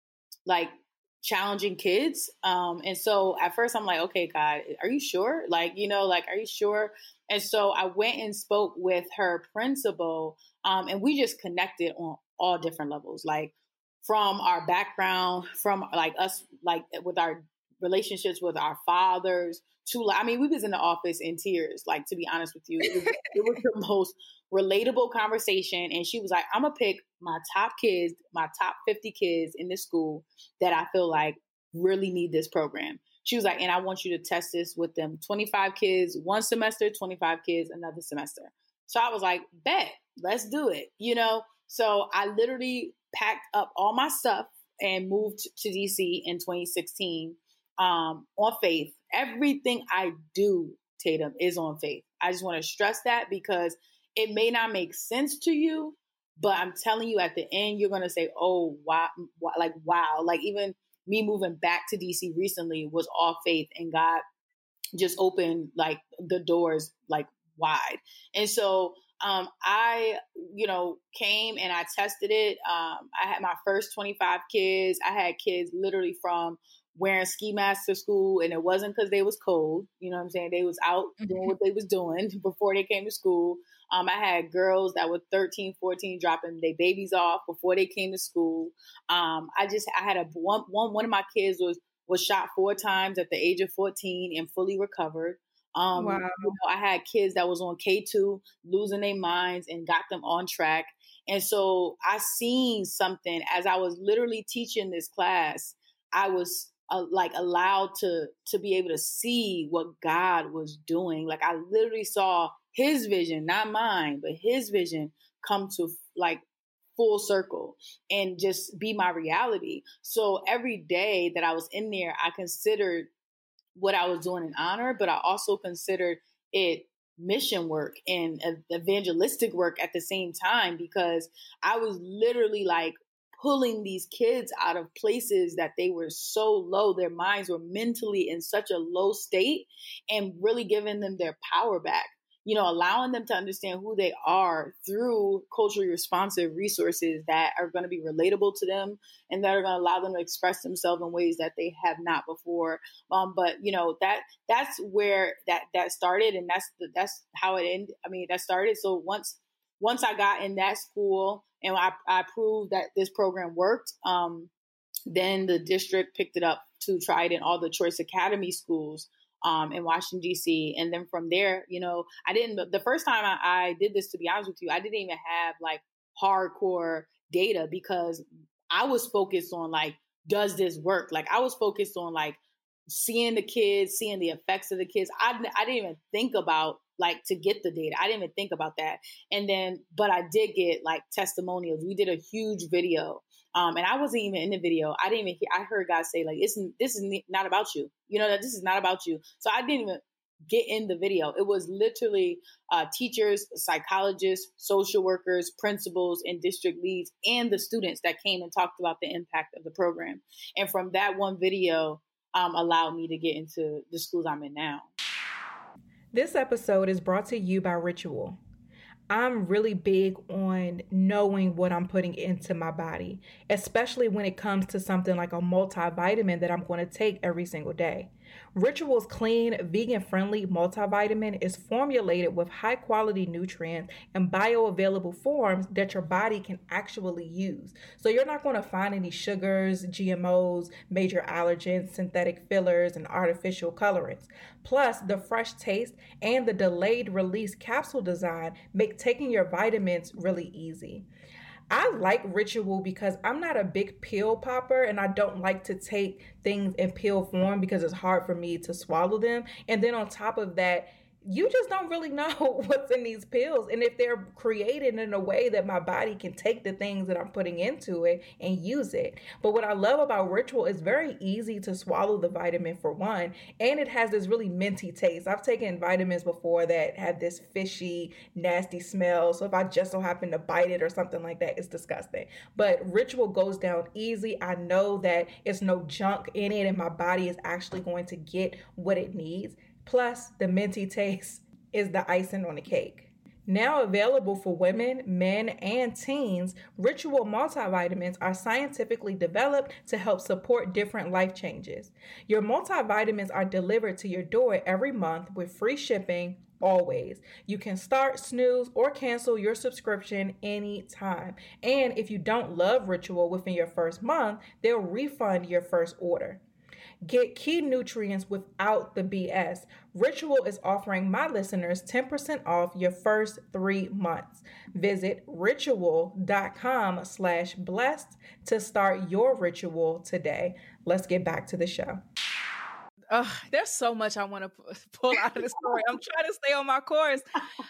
like challenging kids. Um, and so at first I'm like, okay, God, are you sure? Like, you know, like, are you sure? And so I went and spoke with her principal um, and we just connected on all different levels, like from our background, from like us, like with our relationships with our fathers to, I mean, we was in the office in tears, like, to be honest with you, it was, it was the most relatable conversation. And she was like, I'm gonna pick my top kids, my top fifty kids in this school that I feel like really need this program. She was like, and I want you to test this with them. twenty-five kids, one semester, twenty-five kids, another semester. So I was like, bet, let's do it. You know? So I literally packed up all my stuff and moved to D C in twenty sixteen um, on faith. Everything I do, Tatum, is on faith. I just want to stress that because it may not make sense to you, but I'm telling you at the end, you're going to say, oh, wow, like, wow. Like even me moving back to D C recently was all faith and God just opened like the doors like wide. And so um, I, you know, came and I tested it. Um, I had my first twenty-five kids. I had kids literally from wearing ski masks to school, and it wasn't because they was cold. You know what I'm saying? They was out doing what they was doing before they came to school. Um, I had girls that were thirteen, fourteen dropping their babies off before they came to school. Um, I just, I had a one, one, one of my kids was, was shot four times at the age of fourteen and fully recovered. Um, wow. You know, I had kids that was on K two losing their minds and got them on track. And so I seen something as I was literally teaching this class. I was uh, like allowed to, to be able to see what God was doing. Like I literally saw his vision, not mine, but his vision come to like full circle and just be my reality. So every day that I was in there, I considered what I was doing in honor, but I also considered it mission work and evangelistic work at the same time, because I was literally like pulling these kids out of places that they were so low. Their minds were mentally in such a low state and really giving them their power back. You know, allowing them to understand who they are through culturally responsive resources that are going to be relatable to them and that are going to allow them to express themselves in ways that they have not before. Um, but you know, that that's where that that started, and that's the, that's how it ended. I mean, that started. So once once I got in that school and I, I proved that this program worked, um, then the district picked it up to try it in all the Choice Academy schools um, in Washington, D C. And then from there, you know, I didn't, the first time I, I did this, to be honest with you, I didn't even have like hardcore data because I was focused on like, does this work? Like I was focused on like seeing the kids, seeing the effects of the kids. I, I didn't even think about like to get the data. I didn't even think about that. And then, but I did get like testimonials. We did a huge video. Um, and I wasn't even in the video. I didn't even hear, I heard God say like, it's, this is not about you. You know, that this is not about you. So I didn't even get in the video. It was literally uh, teachers, psychologists, social workers, principals, and district leads, and the students that came and talked about the impact of the program. And from that one video um, allowed me to get into the schools I'm in now. This episode is brought to you by Ritual. I'm really big on knowing what I'm putting into my body, especially when it comes to something like a multivitamin that I'm going to take every single day. Ritual's clean, vegan-friendly multivitamin is formulated with high-quality nutrients and bioavailable forms that your body can actually use. So you're not going to find any sugars, G M Os, major allergens, synthetic fillers, and artificial colorants. Plus, the fresh taste and the delayed release capsule design make taking your vitamins really easy. I like Ritual because I'm not a big pill popper and I don't like to take things in pill form because it's hard for me to swallow them. And then on top of that, you just don't really know what's in these pills and if they're created in a way that my body can take the things that I'm putting into it and use it. But what I love about Ritual is very easy to swallow the vitamin for one, and it has this really minty taste. I've taken vitamins before that have this fishy, nasty smell. So if I just so happen to bite it or something like that, it's disgusting. But Ritual goes down easy. I know that it's no junk in it and my body is actually going to get what it needs. Plus, the minty taste is the icing on the cake. Now available for women, men, and teens, Ritual multivitamins are scientifically developed to help support different life changes. Your multivitamins are delivered to your door every month with free shipping, always. You can start, snooze, or cancel your subscription anytime. And if you don't love Ritual within your first month, they'll refund your first order. Get key nutrients without the B S. Ritual is offering my listeners ten percent off your first three months. Visit ritual.com slash blessed to start your ritual today. Let's get back to the show. Oh, there's so much I want to pull out of the story. I'm trying to stay on my course.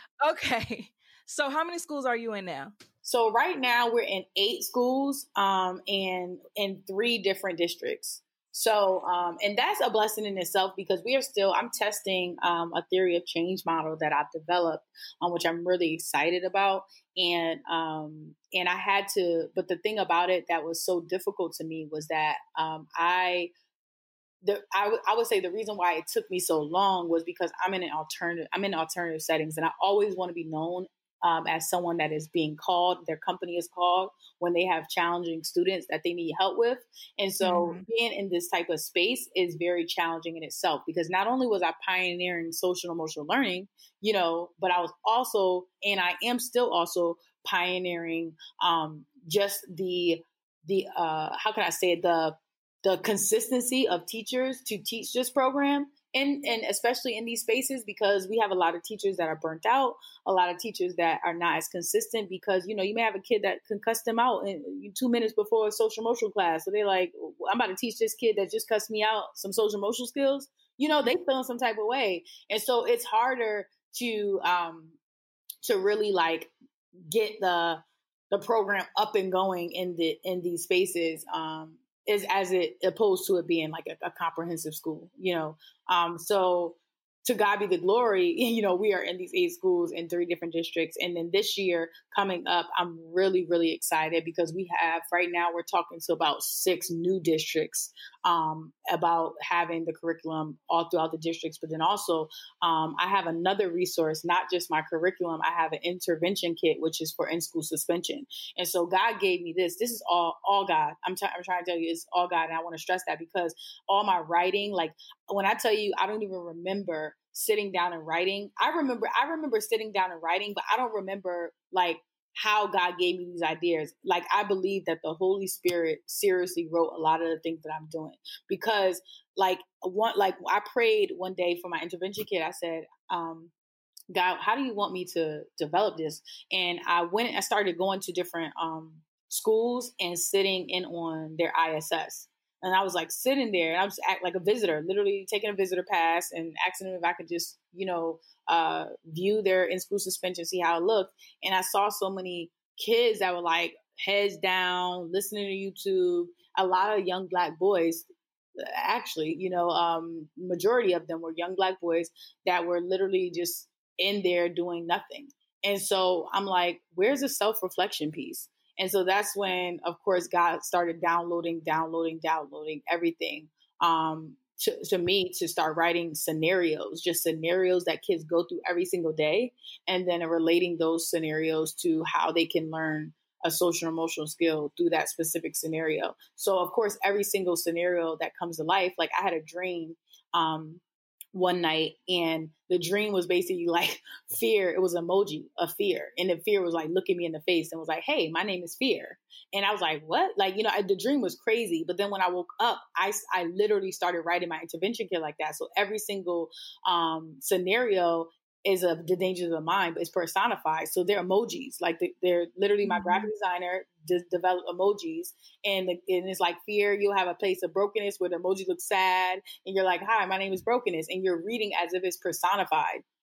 Okay. So how many schools are you in now? So right now we're in eight schools um, and in three different districts. So, um, and that's a blessing in itself because we are still, I'm testing um, a theory of change model that I've developed, um, which I'm really excited about. And, um, and I had to, but the thing about it that was so difficult to me was that um, I, the, I, w- I would say the reason why it took me so long was because I'm in an alternative, I'm in alternative settings and I always want to be known Um, as someone that is being called, their company is called when they have challenging students that they need help with. And so mm-hmm. being in this type of space is very challenging in itself because not only was I pioneering social and emotional learning, you know, but I was also, and I am still also pioneering um, just the, the uh, how can I say it, the, the consistency of teachers to teach this program. And, and especially in these spaces, because we have a lot of teachers that are burnt out, a lot of teachers that are not as consistent because, you know, you may have a kid that can cuss them out in two minutes before a social emotional class. So they're like, I'm about to teach this kid that just cussed me out some social emotional skills. You know, they feel in some type of way. And so it's harder to um, to really like get the the program up and going in the in these spaces. Um, is as it opposed to it being like a, a comprehensive school, you know? Um, so to God be the glory, you know, we are in these eight schools in three different districts. And then this year coming up, I'm really, really excited because we have right now, we're talking to about six new districts um, about having the curriculum all throughout the districts. But then also um, I have another resource, not just my curriculum. I have an intervention kit, which is for in-school suspension. And so God gave me this. This is all, all God. I'm, t- I'm trying to tell you it's all God. And I want to stress that because all my writing, like when I tell you, I don't even remember sitting down and writing. I remember, I remember sitting down and writing, but I don't remember like how God gave me these ideas. Like I believe that the Holy Spirit seriously wrote a lot of the things that I'm doing because like one, like I prayed one day for my intervention kit. I said, um, God, how do you want me to develop this? And I went, I started going to different um, schools and sitting in on their I S S. And I was like sitting there and I was act like a visitor, literally taking a visitor pass and asking them if I could just, you know, uh, view their in-school suspension, see how it looked. And I saw so many kids that were like heads down, listening to YouTube, a lot of young Black boys, actually, you know, um, majority of them were young Black boys that were literally just in there doing nothing. And so I'm like, where's the self-reflection piece? And so that's when, of course, God started downloading, downloading, downloading everything um, to, to me to start writing scenarios, just scenarios that kids go through every single day, and then relating those scenarios to how they can learn a social and emotional skill through that specific scenario. So, of course, every single scenario that comes to life, like I had a dream um, one night and the dream was basically like fear. It was an emoji of fear. And the fear was like looking me in the face and was like, hey, my name is Fear. And I was like, what? Like, you know, I, the dream was crazy. But then when I woke up, I, I literally started writing my intervention kit like that. So every single um, scenario is of the dangers of the mind, but it's personified. So they're emojis. Like the, they're literally my mm-hmm. graphic designer d- developed emojis, and, the, and it's like fear. You'll have a place of brokenness where the emoji looks sad, and you're like, "Hi, my name is Brokenness," and you're reading as if it's personified.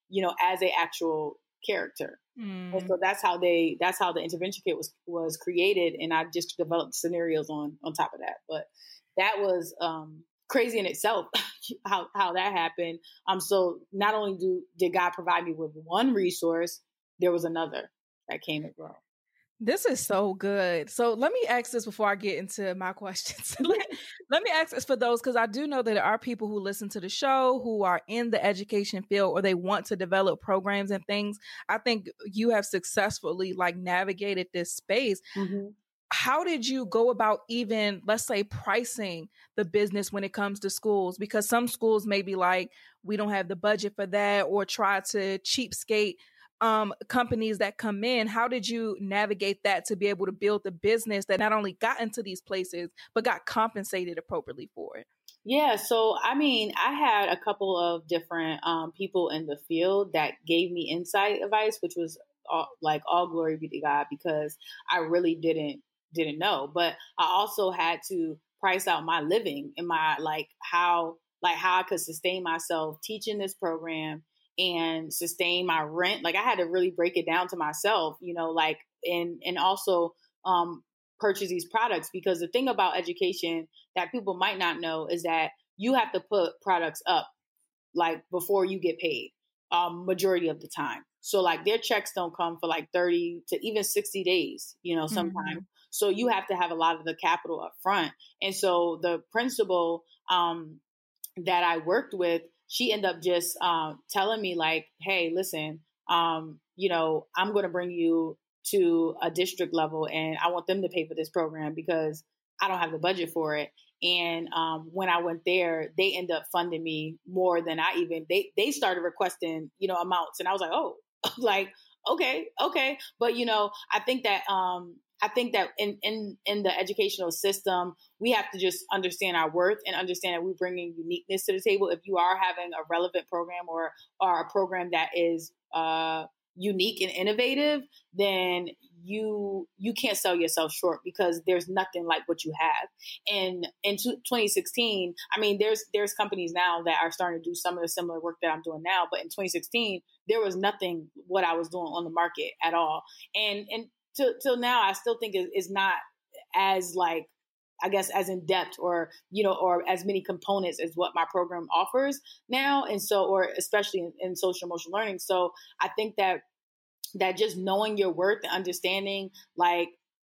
you know, as a actual character. Mm. And so that's how they, that's how the intervention kit was, was created. And I just developed scenarios on, on top of that. But that was um, crazy in itself, how, how that happened. Um, so not only do, did God provide me with one resource, there was another that came and grow. This is so good. So let me ask this before I get into my questions. let, let me ask this for those, because I do know that there are people who listen to the show who are in the education field or they want to develop programs and things. I think you have successfully like navigated this space. Mm-hmm. How did you go about even, let's say, pricing the business when it comes to schools? Because some schools may be like, we don't have the budget for that, or try to cheapskate um, companies that come in. How did you navigate that to be able to build the business that not only got into these places, but got compensated appropriately for it? Yeah. So, I mean, I had a couple of different um, people in the field that gave me insight advice, which was all, like all glory be to God, because I really didn't didn't know. But I also had to price out my living and my like how like how I could sustain myself teaching this program and sustain my rent. Like I had to really break it down to myself, you know, like, and, and also, um, purchase these products, because the thing about education that people might not know is that you have to put products up like before you get paid, um, majority of the time. So like their checks don't come for like thirty to even sixty days, you know, sometimes. Mm-hmm. So you have to have a lot of the capital up front. And so the principal, um, that I worked with, she ended up just um, telling me like, hey, listen, um, you know, I'm going to bring you to a district level and I want them to pay for this program because I don't have the budget for it. And um, when I went there, they ended up funding me more than I even, they, they started requesting, you know, amounts. And I was like, oh, like, okay, okay. But, you know, I think that, um, I think that in, in, in the educational system, we have to just understand our worth and understand that we're bringing uniqueness to the table. If you are having a relevant program or, or a program that is uh, unique and innovative, then you you can't sell yourself short because there's nothing like what you have. And in twenty sixteen, I mean, there's there's companies now that are starting to do some of the similar work that I'm doing now. But in twenty sixteen, there was nothing what I was doing on the market at all. And and till till now, I still think it is not as like, I guess, as in depth or, you know, or as many components as what my program offers now. And so, or especially in, in social emotional learning. So I think that that just knowing your worth and understanding like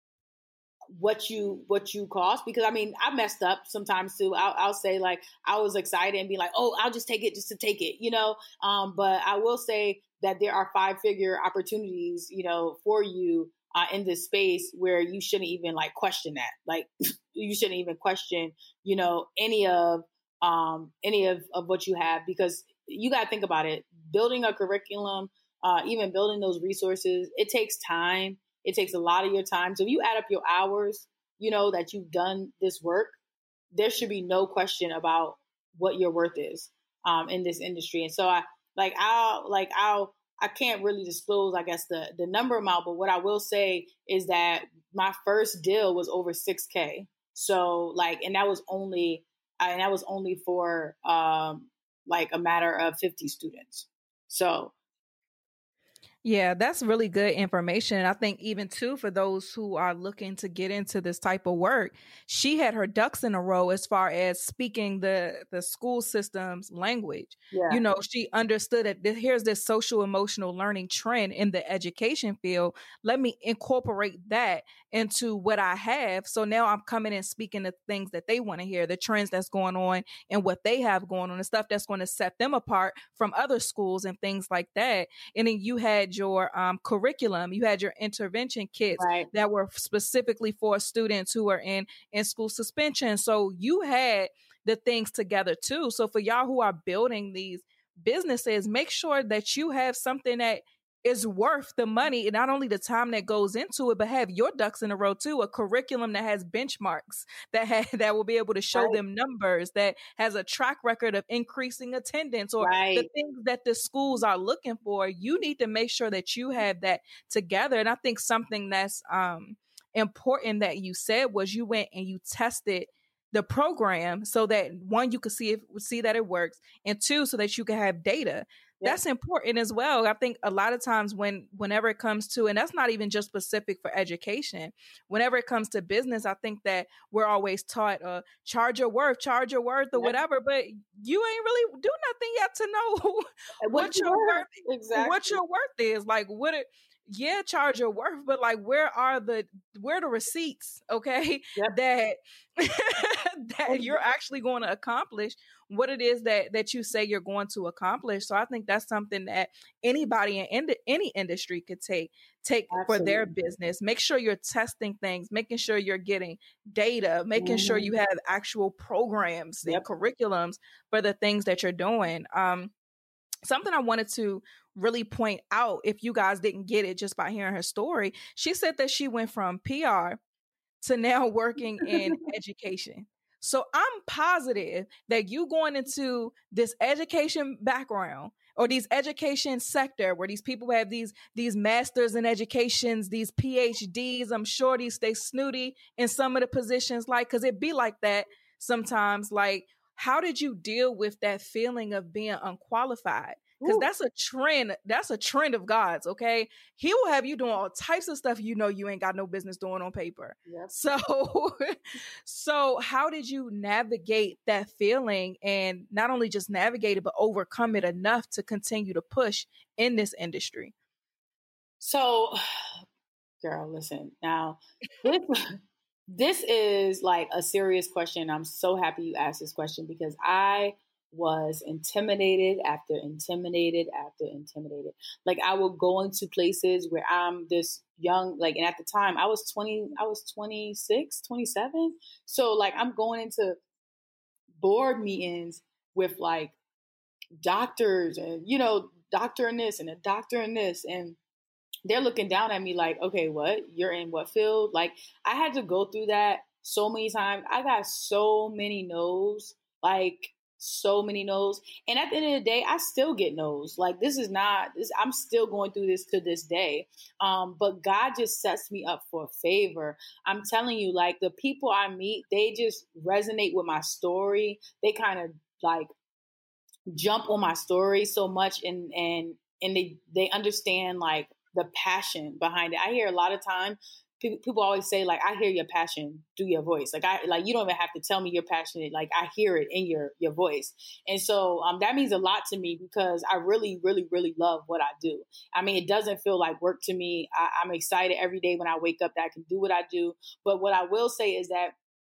what you what you cost, because I mean, I messed up sometimes too. I'll, I'll say like I was excited and be like, oh, I'll just take it just to take it, you know. Um, but I will say that there are five figure opportunities, you know, for you uh, in this space where you shouldn't even like question that. Like you shouldn't even question, you know, any of um, any of, of what you have, because you got to think about it. Building a curriculum, uh, even building those resources, it takes time. It takes a lot of your time. So if you add up your hours, you know, that you've done this work, there should be no question about what your worth is um, in this industry. And so I like I'll like I'll I can't really disclose, I guess, the the number amount. But what I will say is that my first deal was over six K. So like, and that was only and that was only for um, like a matter of fifty students. So. Yeah, that's really good information. I think even too, for those who are looking to get into this type of work, she had her ducks in a row as far as speaking the, the school system's language. Yeah. You know, she understood that this, here's this social emotional learning trend in the education field. Let me incorporate that into what I have. So now I'm coming and speaking the things that they want to hear, the trends that's going on and what they have going on, and stuff that's going to set them apart from other schools and things like that. And then you had your um, curriculum, you had your intervention kits right. that were specifically for students who are in, in school suspension. So you had the things together too. So for y'all who are building these businesses, make sure that you have something that is worth the money and not only the time that goes into it, but have your ducks in a row too. A curriculum that has benchmarks, that ha- that will be able to show right. them numbers, that has a track record of increasing attendance, or right. the things that the schools are looking for. You need to make sure that you have that together. And I think something that's um, important that you said was you went and you tested the program so that one, you could see if see that it works, and two, so that you can have data. that's important as well. I think a lot of times when, whenever it comes to, and that's not even just specific for education, whenever it comes to business, I think that we're always taught, uh, charge your worth, charge your worth or Yeah. whatever, but you ain't really do nothing yet to know What what you your worth. worth, Exactly. what your worth is. Like, what it, yeah, charge your worth, but like, where are the, where are the receipts? Okay. Yep. That, that you're actually going to accomplish what it is that, that you say you're going to accomplish. So I think that's something that anybody in ind- any industry could take, take for their Absolutely. business. Make sure you're testing things, making sure you're getting data, making sure Mhm. you have actual programs and Yep. curriculums for the things that you're doing. Um, something I wanted to really point out, if you guys didn't get it just by hearing her story, she said that she went from P R to now working in education. So I'm positive that you going into this education background or these education sector where these people have these these masters in educations, these P H Ds, I'm sure these stay snooty in some of the positions, like, because it be like that sometimes. Like, how did you deal with that feeling of being unqualified? Because that's a trend. That's a trend of God's. Okay, He will have you doing all types of stuff you know you ain't got no business doing on paper. Yep. So, so how did you navigate that feeling, and not only just navigate it, but overcome it enough to continue to push in this industry? So, girl, listen now. This, this is like a serious question. I'm so happy you asked this question because I was intimidated after intimidated after intimidated. Like, I would go into places where I'm this young, like, and at the time I was twenty, I was twenty-six, twenty-seven. So like, I'm going into board meetings with like doctors and, you know, doctor in this and a doctor in this. And they're looking down at me like, okay, what? You're in what field? Like, I had to go through that so many times. I got so many no's, like so many no's. And at the end of the day, I still get no's. Like, this is not, this, I'm still going through this to this day. Um, but God just sets me up for favor. I'm telling you, like, the people I meet, they just resonate with my story. They kind of like jump on my story so much, and, and, and they, they understand like the passion behind it. I hear a lot of time people, people always say like, I hear your passion through your voice. Like I, like, you don't even have to tell me you're passionate. Like, I hear it in your, your voice. And so um, that means a lot to me because I really, really, really love what I do. I mean, it doesn't feel like work to me. I, I'm excited every day when I wake up that I can do what I do. But what I will say is that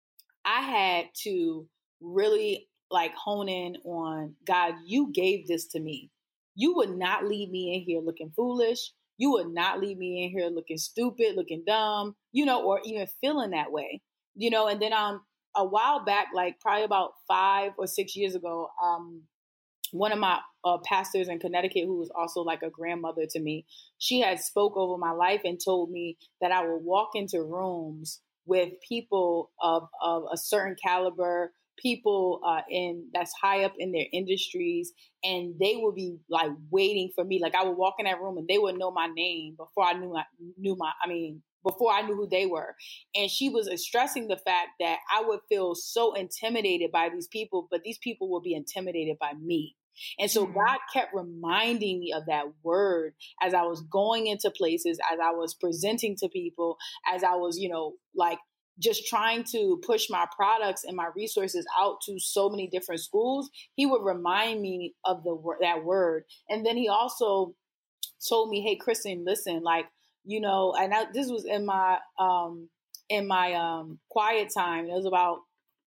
I had to really like hone in on, God, you gave this to me. You would not leave me in here looking foolish. You would not leave me in here looking stupid, looking dumb, you know, or even feeling that way, you know. And then um, a while back, like probably about five or six years ago, um, one of my uh, pastors in Connecticut, who was also like a grandmother to me, she had spoke over my life and told me that I would walk into rooms with people of, of a certain caliber, people uh, in that's high up in their industries, and they would be like waiting for me. Like, I would walk in that room and they would know my name before I knew I knew my, I mean, before I knew who they were. And she was stressing the fact that I would feel so intimidated by these people, but these people will be intimidated by me. And so mm-hmm. God kept reminding me of that word as I was going into places, as I was presenting to people, as I was, you know, like just trying to push my products and my resources out to so many different schools. He would remind me of the that word. And then he also told me, hey, Kristen, listen, like, you know, and I, this was in my, um, in my, um, quiet time. It was about,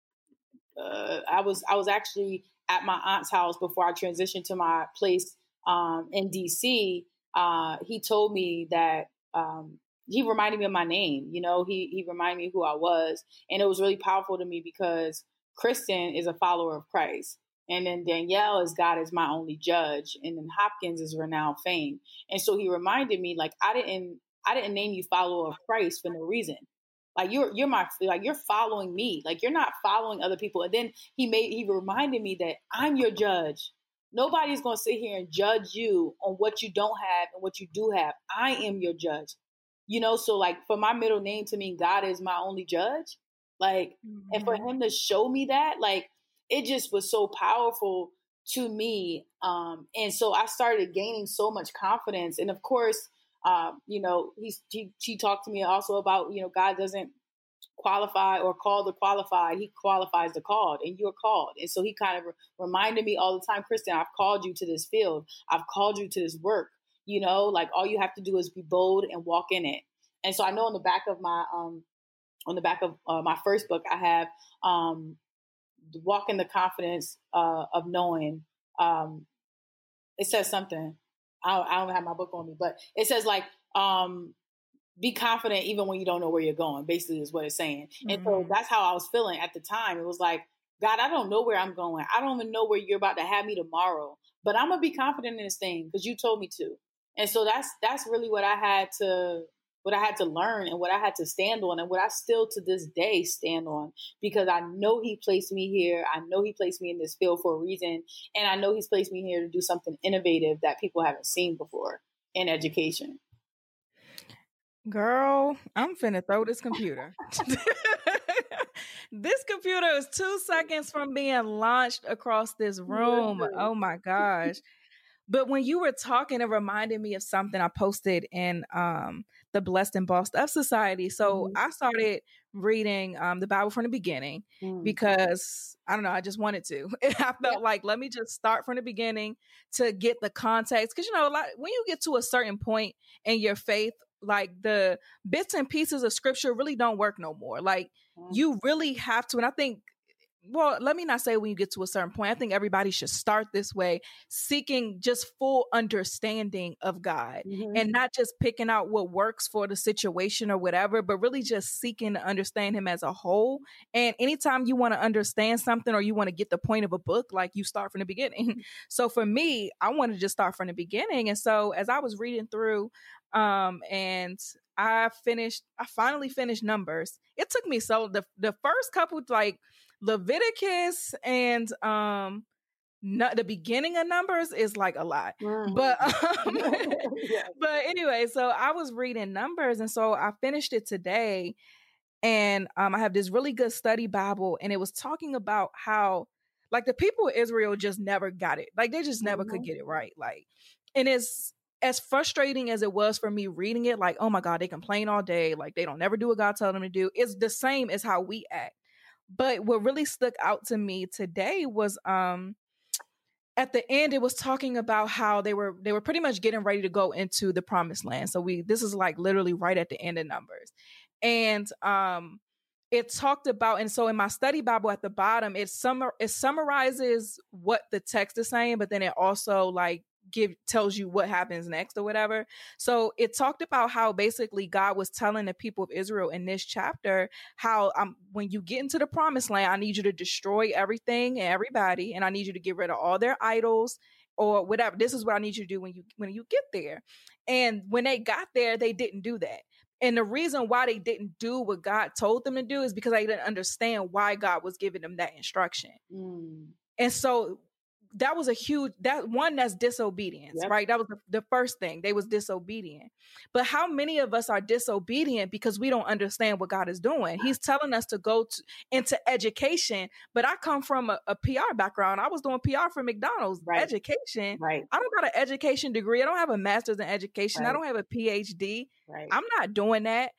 uh, I was, I was actually at my aunt's house before I transitioned to my place, um, in D C. Uh, he told me that, um, he reminded me of my name, you know, he, he reminded me who I was. And it was really powerful to me because Kristen is a follower of Christ. And then Danielle is God is my only judge. And then Hopkins is renowned fame. And so he reminded me, like, I didn't, I didn't name you follower of Christ for no reason. Like, you're, you're my, like, you're following me. Like, you're not following other people. And then he made, he reminded me that I'm your judge. Nobody's going to sit here and judge you on what you don't have and what you do have. I am your judge. You know, so like for my middle name to mean God is my only judge, like, mm-hmm. and for him to show me that, like, it just was so powerful to me. Um, and so I started gaining so much confidence. And of course, uh, you know, he's, he, she talked to me also about, you know, God doesn't qualify or call the qualified. He qualifies the called, and you're called. And so he kind of re- reminded me all the time, Kristen, I've called you to this field. I've called you to this work. You know, like all you have to do is be bold and walk in it. And so I know on the back of my, um, on the back of uh, my first book, I have um, walk in the confidence uh, of knowing. Um, it says something. I don't, I don't have my book on me, but it says like, um, be confident even when you don't know where you're going, basically is what it's saying. Mm-hmm. And so that's how I was feeling at the time. It was like, God, I don't know where I'm going. I don't even know where you're about to have me tomorrow, but I'm going to be confident in this thing because you told me to. And so that's, that's really what I had to, what I had to learn and what I had to stand on and what I still to this day stand on, because I know he placed me here. I know he placed me in this field for a reason. And I know he's placed me here to do something innovative that people haven't seen before in education. Girl, I'm finna throw this computer. This computer is two seconds from being launched across this room. Oh my gosh. But when you were talking, it reminded me of something I posted in um, the Blessed and Bossed Up Society. So mm-hmm. I started reading um, the Bible from the beginning mm. because, I don't know, I just wanted to. I felt yeah. like, let me just start from the beginning to get the context. Because, you know, like, when you get to a certain point in your faith, like the bits and pieces of scripture really don't work no more. Like mm. you really have to. And I think, well, let me not say when you get to a certain point. I think everybody should start this way, seeking just full understanding of God mm-hmm. and not just picking out what works for the situation or whatever, but really just seeking to understand him as a whole. And anytime you want to understand something or you want to get the point of a book, like you start from the beginning. So for me, I wanted to just start from the beginning. And so as I was reading through um, and I finished, I finally finished Numbers. It took me so the, the first couple, like, Leviticus and um not the beginning of Numbers is like a lot. Mm. But um, yeah. But anyway, so I was reading Numbers and so I finished it today, and um I have this really good study Bible, and it was talking about how like the people of Israel just never got it. Like they just never mm-hmm. could get it right. Like, and it's as frustrating as it was for me reading it, like, oh my God, they complain all day, like they don't never do what God told them to do. It's the same as how we act. But what really stuck out to me today was um, at the end, it was talking about how they were they were pretty much getting ready to go into the promised land. So we this is like literally right at the end of Numbers. And um, it talked about, and so in my study Bible at the bottom, it summa- it summarizes what the text is saying, but then it also like give tells you what happens next or whatever. So it talked about how basically God was telling the people of Israel in this chapter how um, when you get into the promised land, I need you to destroy everything and everybody, and I need you to get rid of all their idols or whatever. This is what I need you to do when you when you get there. And when they got there, they didn't do that. And the reason why they didn't do what God told them to do is because they didn't understand why God was giving them that instruction. Mm. And so that was a huge, that one, that's disobedience, yep. right? That was the, the first thing. They was disobedient. But how many of us are disobedient because we don't understand what God is doing? He's telling us to go to, into education, but I come from a, a P R background. I was doing P R for McDonald's. Right. Education. Right. I don't got an education degree. I don't have a master's in education. Right. I don't have a P H D. Right. I'm not doing that.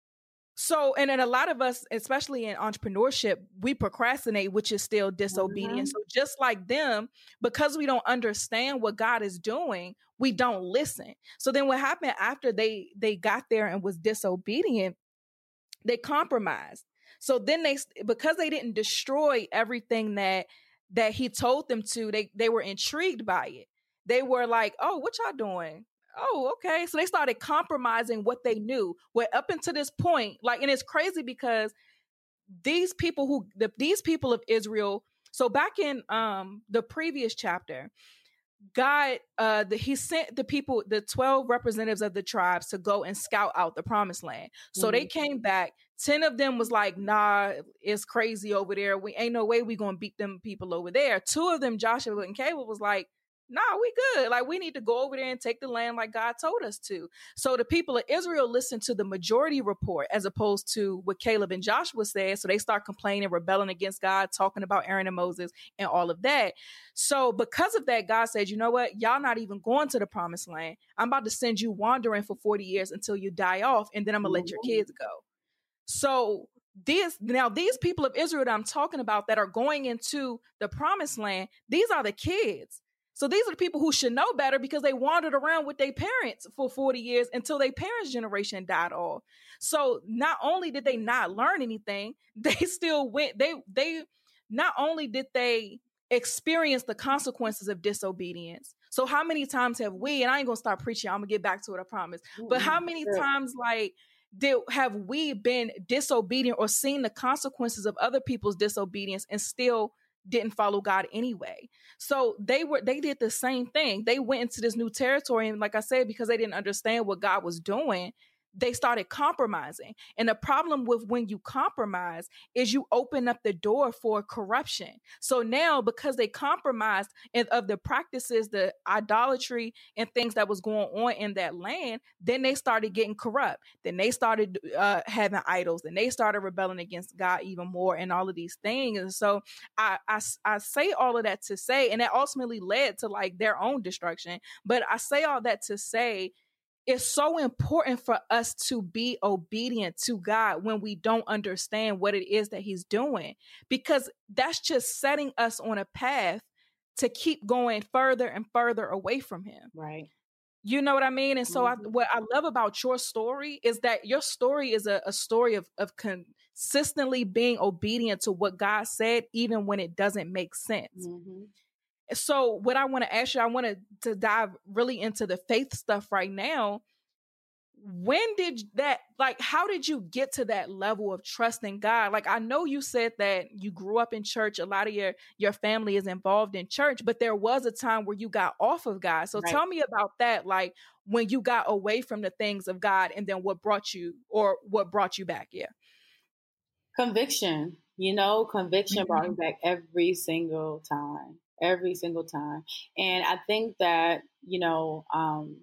So, and then a lot of us, especially in entrepreneurship, we procrastinate, which is still disobedience. Mm-hmm. So just like them, because we don't understand what God is doing, we don't listen. So then what happened after they, they got there and was disobedient, they compromised. So then they, because they didn't destroy everything that, that he told them to, they, they were intrigued by it. They were like, oh, what y'all doing? Oh, okay. So they started compromising what they knew. Well, up until this point, like, and it's crazy because these people who, the, these people of Israel, so back in um, the previous chapter, God, uh, the, he sent the people, the twelve representatives of the tribes to go and scout out the promised land. So mm-hmm. they came back. ten of them was like, nah, it's crazy over there. We ain't no way we going to beat them people over there. Two of them, Joshua and Caleb, was like, nah, we good. Like, we need to go over there and take the land like God told us to. So the people of Israel listened to the majority report as opposed to what Caleb and Joshua said. So they start complaining, rebelling against God, talking about Aaron and Moses and all of that. So because of that, God said, you know what? Y'all not even going to the promised land. I'm about to send you wandering for forty years until you die off, and then I'm going to let your kids go. So these now these people of Israel that I'm talking about that are going into the promised land, these are the kids. So these are the people who should know better because they wandered around with their parents for forty years until their parents' generation died off. So not only did they not learn anything, they still went, they, they, not only did they experience the consequences of disobedience. So how many times have we, and I ain't gonna start preaching, I'm gonna get back to it, I promise. But how many times like did, have we been disobedient or seen the consequences of other people's disobedience and still didn't follow God anyway? So they were, they did the same thing. They went into this new territory. And like I said, because they didn't understand what God was doing, they started compromising. And the problem with when you compromise is you open up the door for corruption. So now, because they compromised and of the practices, the idolatry and things that was going on in that land, then they started getting corrupt. Then they started uh, having idols, and they started rebelling against God even more and all of these things. And so I, I, I say all of that to say, and that ultimately led to like their own destruction. But I say all that to say, it's so important for us to be obedient to God when we don't understand what it is that he's doing, because that's just setting us on a path to keep going further and further away from him. Right. You know what I mean? And so Mm-hmm. I, what I love about your story is that your story is a, a story of, of consistently being obedient to what God said, even when it doesn't make sense. Mm-hmm. So what I want to ask you, I want to dive really into the faith stuff right now. When did that, like, how did you get to that level of trust in God? Like, I know you said that you grew up in church. A lot of your, your family is involved in church, but there was a time where you got off of God. So right. Tell me about that. Like when you got away from the things of God and then what brought you or what brought you back. Yeah. Conviction, you know, conviction mm-hmm. brought me back every single time. Every single time. And I think that, you know, um,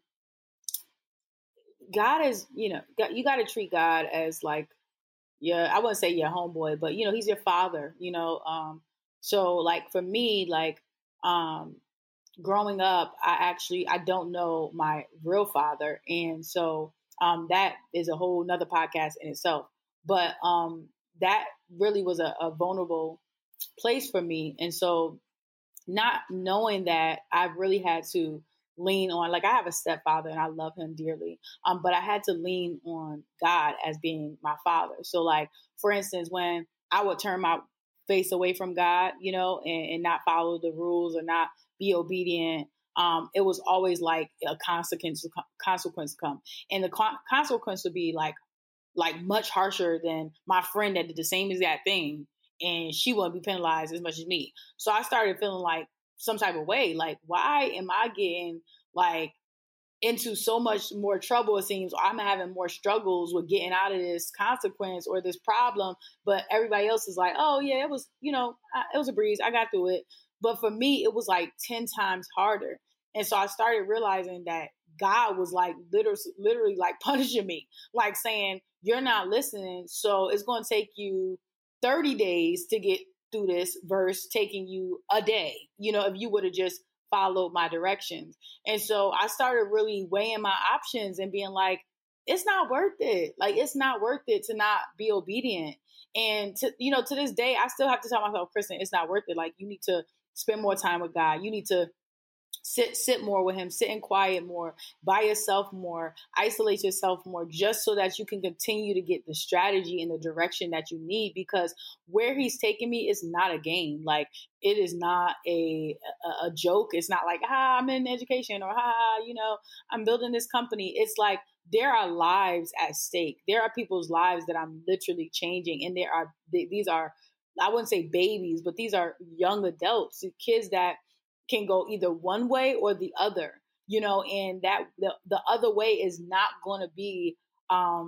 God is, you know, you got to treat God as like, yeah, I wouldn't say your homeboy, but, you know, he's your father, you know. Um, so like for me, like um, growing up, I actually, I don't know my real father. And so um, that is a whole nother podcast in itself. But um, that really was a, a vulnerable place for me. And so not knowing that, I really had to lean on, like I have a stepfather and I love him dearly, um, but I had to lean on God as being my father. So like, for instance, when I would turn my face away from God, you know, and, and not follow the rules or not be obedient, um, it was always like a consequence, consequence come. And the con- consequence would be like, like much harsher than my friend that did the same exact thing. And she wouldn't be penalized as much as me. So I started feeling like some type of way, like, why am I getting like into so much more trouble? It seems I'm having more struggles with getting out of this consequence or this problem. But everybody else is like, oh yeah, it was, you know, it was a breeze. I got through it. But for me, it was like ten times harder. And so I started realizing that God was like literally, literally like punishing me, like saying, you're not listening. So it's going to take you thirty days to get through this verse taking you a day, you know, if you would have just followed my directions. And so I started really weighing my options and being like, it's not worth it. Like, it's not worth it to not be obedient. And to, you know, to this day, I still have to tell myself, Kristen, it's not worth it. Like, you need to spend more time with God. You need to Sit, sit more with him, sit in quiet more, by yourself more, isolate yourself more, just so that you can continue to get the strategy and the direction that you need. Because where he's taking me is not a game. Like, it is not a, a, a joke. It's not like, ah, I'm in education or, ah, you know, I'm building this company. It's like, there are lives at stake. There are people's lives that I'm literally changing. And there are, these are, I wouldn't say babies, but these are young adults, kids that can go either one way or the other, you know, and that the, the other way is not going to be um,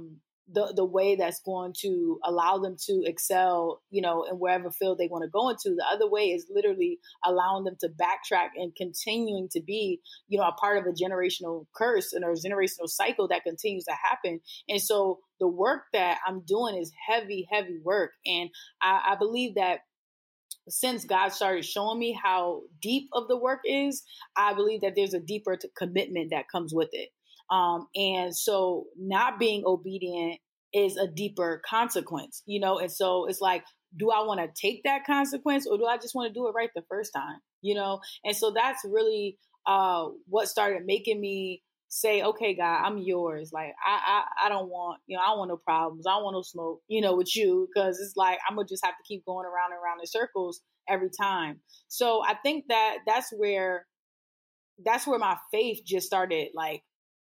the, the way that's going to allow them to excel, you know, in wherever field they want to go into. The other way is literally allowing them to backtrack and continuing to be, you know, a part of a generational curse and a generational cycle that continues to happen. And so the work that I'm doing is heavy, heavy work. And I, I believe that since God started showing me how deep of the work is, I believe that there's a deeper t- commitment that comes with it. Um, and so not being obedient is a deeper consequence, you know? And so it's like, do I want to take that consequence or do I just want to do it right the first time? You know? And so that's really uh, what started making me say, okay, God, I'm yours. Like, I, I, I don't want, you know, I don't want no problems. I don't want no smoke, you know, with you. Cause it's like, I'm gonna just have to keep going around and around in circles every time. So I think that that's where, that's where my faith just started, like,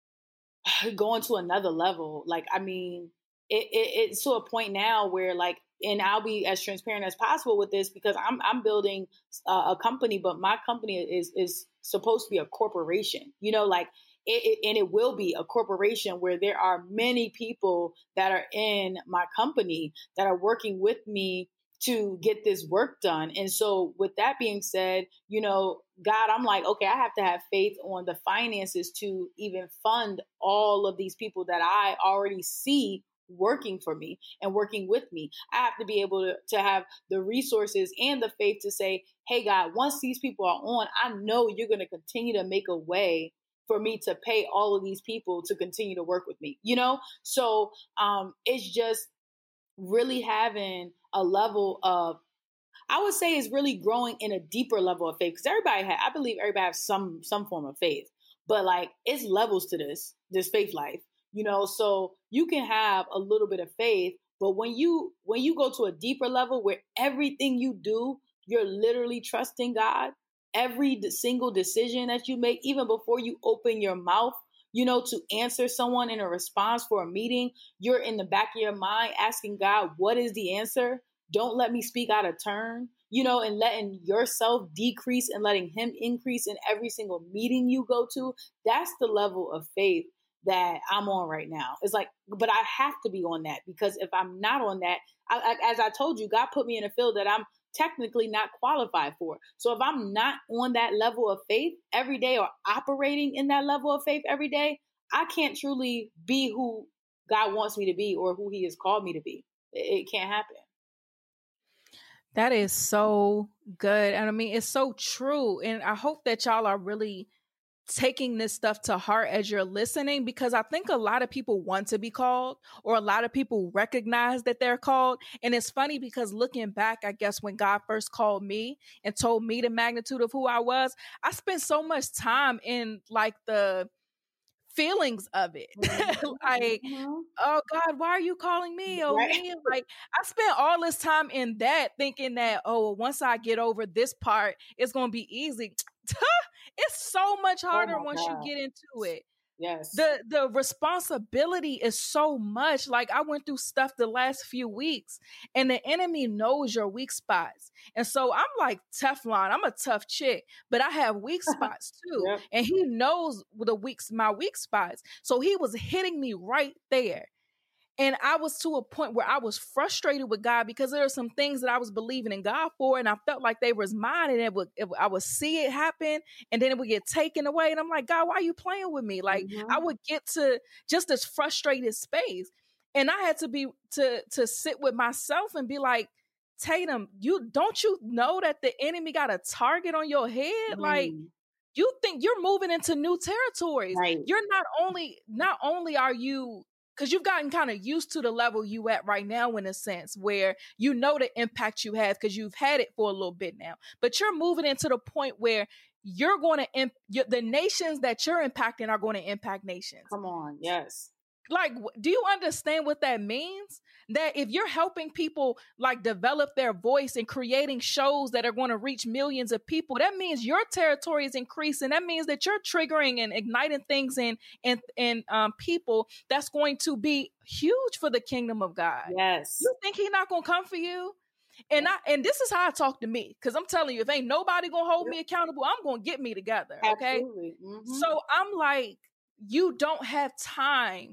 going to another level. Like, I mean, it, it, it's to a point now where, like, and I'll be as transparent as possible with this because I'm I'm building uh, a company, but my company is is supposed to be a corporation, you know, like, it, it, and it will be a corporation where there are many people that are in my company that are working with me to get this work done. And so with that being said, you know, God, I'm like, okay, I have to have faith on the finances to even fund all of these people that I already see working for me and working with me. I have to be able to, to have the resources and the faith to say, hey, God, once these people are on, I know you're going to continue to make a way for me to pay all of these people to continue to work with me, you know? So um, it's just really having a level of, I would say is really growing in a deeper level of faith. Because everybody ha- I believe everybody has some some form of faith, but like it's levels to this, this faith life, you know? So you can have a little bit of faith, but when you, when you go to a deeper level where everything you do, you're literally trusting God, every single decision that you make, even before you open your mouth, you know, to answer someone in a response for a meeting, you're in the back of your mind asking God, what is the answer? Don't let me speak out of turn, you know, and letting yourself decrease and letting him increase in every single meeting you go to. That's the level of faith that I'm on right now. It's like, but I have to be on that because if I'm not on that, I, I, as I told you, God put me in a field that I'm technically not qualified for. So if I'm not on that level of faith every day or operating in that level of faith every day, I can't truly be who God wants me to be or who he has called me to be. It, it can't happen. That is so good. And I mean, it's so true. And I hope that y'all are really taking this stuff to heart as you're listening, because I think a lot of people want to be called, or a lot of people recognize that they're called. And it's funny because looking back, I guess when God first called me and told me the magnitude of who I was, I spent so much time in like the feelings of it. Like, Mm-hmm. oh God, why are you calling me? Oh Right. me? Like, I spent all this time in that thinking that, oh, once I get over this part, it's going to be easy. It's so much harder Oh my once God. you get into it. Yes. The the responsibility is so much. Like, I went through stuff the last few weeks, and the enemy knows your weak spots. And so I'm like Teflon. I'm a tough chick, but I have weak spots too. Yep. And he knows the weak my weak spots. So he was hitting me right there. And I was to a point where I was frustrated with God because there are some things that I was believing in God for, and I felt like they was mine, and it would, it, I would see it happen, and then it would get taken away. And I'm like, God, why are you playing with me? Like, Mm-hmm. I would get to just this frustrated space, and I had to be to to sit with myself and be like, Tatum, you don't you know that the enemy got a target on your head? Mm. Like, you think you're moving into new territories. Right. You're not only not only are you, because you've gotten kind of used to the level you at right now, in a sense, where you know the impact you have because you've had it for a little bit now. But you're moving into the point where you're going to, imp- the nations that you're impacting are going to impact nations. Come on. Yes. Like, do you understand what that means? That if you're helping people like develop their voice and creating shows that are going to reach millions of people, that means your territory is increasing. That means that you're triggering and igniting things in in, in um, people that's going to be huge for the kingdom of God. Yes. You think he's not going to come for you? And I and this is how I talk to me, because I'm telling you, if ain't nobody going to hold me accountable, I'm going to get me together. Okay. Absolutely. Mm-hmm. So I'm like, you don't have time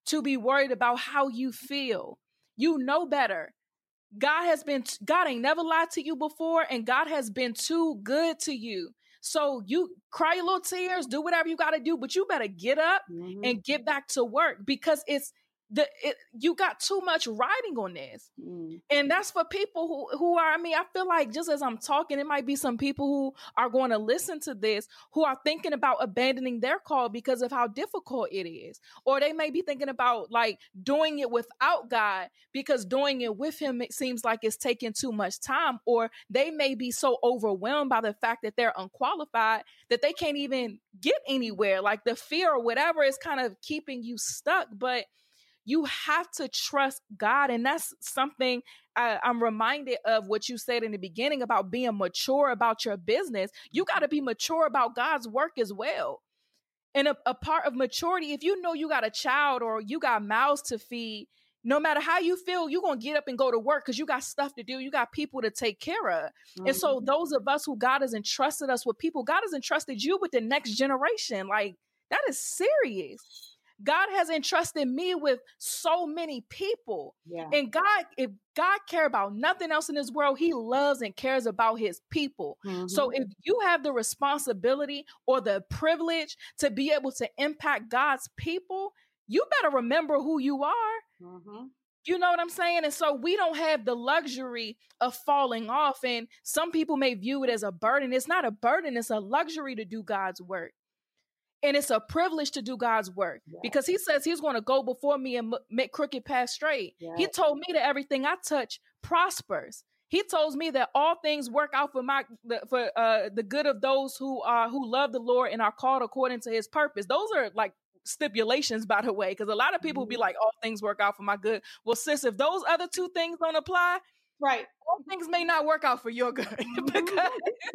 to be worried about how you feel. You know better. God has been, God ain't never lied to you before, and God has been too good to you. So you cry your little tears, do whatever you got to do, but you better get up mm-hmm. and get back to work, because it's the, it, you got too much riding on this. Mm. And that's for people who, who are, I mean, I feel like just as I'm talking, it might be some people who are going to listen to this who are thinking about abandoning their call because of how difficult it is. Or they may be thinking about like doing it without God because doing it with him, it seems like it's taking too much time. Or they may be so overwhelmed by the fact that they're unqualified that they can't even get anywhere. Like the fear or whatever is kind of keeping you stuck. But you have to trust God. And that's something I, I'm reminded of what you said in the beginning about being mature about your business. You got to be mature about God's work as well. And a, a part of maturity, if you know you got a child or you got mouths to feed, no matter how you feel, you're going to get up and go to work because you got stuff to do. You got people to take care of. Mm-hmm. And so those of us who God has entrusted us with people, God has entrusted you with the next generation. Like, that is serious. God has entrusted me with so many people. Yeah. And God, if God cares about nothing else in this world, he loves and cares about his people. Mm-hmm. So if you have the responsibility or the privilege to be able to impact God's people, you better remember who you are. Mm-hmm. You know what I'm saying? And so we don't have the luxury of falling off. And some people may view it as a burden. It's not a burden. It's a luxury to do God's work. And it's a privilege to do God's work yes. because he says he's going to go before me and m- make crooked paths straight. Yes. He told me that everything I touch prospers. He told me that all things work out for my for uh, the good of those who are who love the Lord and are called according to his purpose. Those are like stipulations, by the way, because a lot of people mm-hmm. be like, all things work out for my good. Well, sis, if those other two things don't apply, right, all things may not work out for your good. because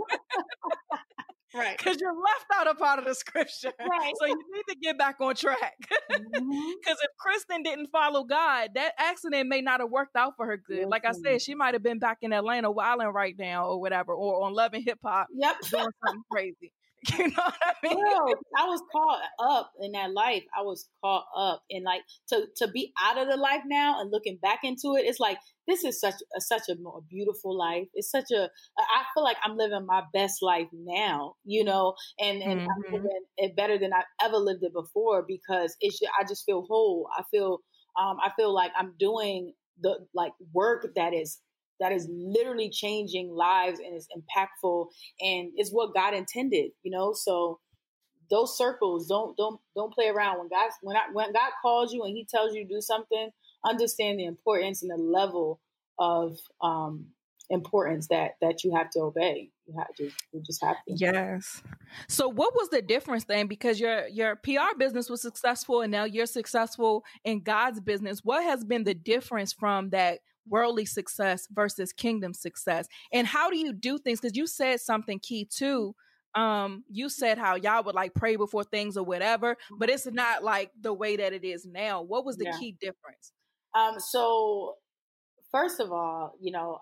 Right. Because you're left out a part of the scripture. Right. So you need to get back on track. Because mm-hmm. if Kristen didn't follow God, that accident may not have worked out for her good. Mm-hmm. Like I said, she might have been back in Atlanta wilding right now or whatever, or on Love and Hip Hop. Yep. Doing something crazy. You know what I mean? Girl, I was caught up in that life. I was caught up in like to to be out of the life now and looking back into it. It's like this is such a such a more beautiful life. It's such a I feel like I'm living my best life now, you know, and and mm-hmm. I'm living it better than I've ever lived it before because it's I just feel whole. I feel um I feel like I'm doing the like work that is. that is literally changing lives and is impactful and is what God intended, you know? So those circles, don't, don't, don't play around. When God, when I, when God calls you and he tells you to do something, understand the importance and the level of, um, importance that, that you have to obey. You have to, you just have to. Yes. So what was the difference then? Because your, your P R business was successful and now you're successful in God's business. What has been the difference from that worldly success versus kingdom success? And how do you do things? Because you said something key too. Um, you said how y'all would like pray before things or whatever, but it's not like the way that it is now. What was the yeah. key difference? Um, so first of all, you know,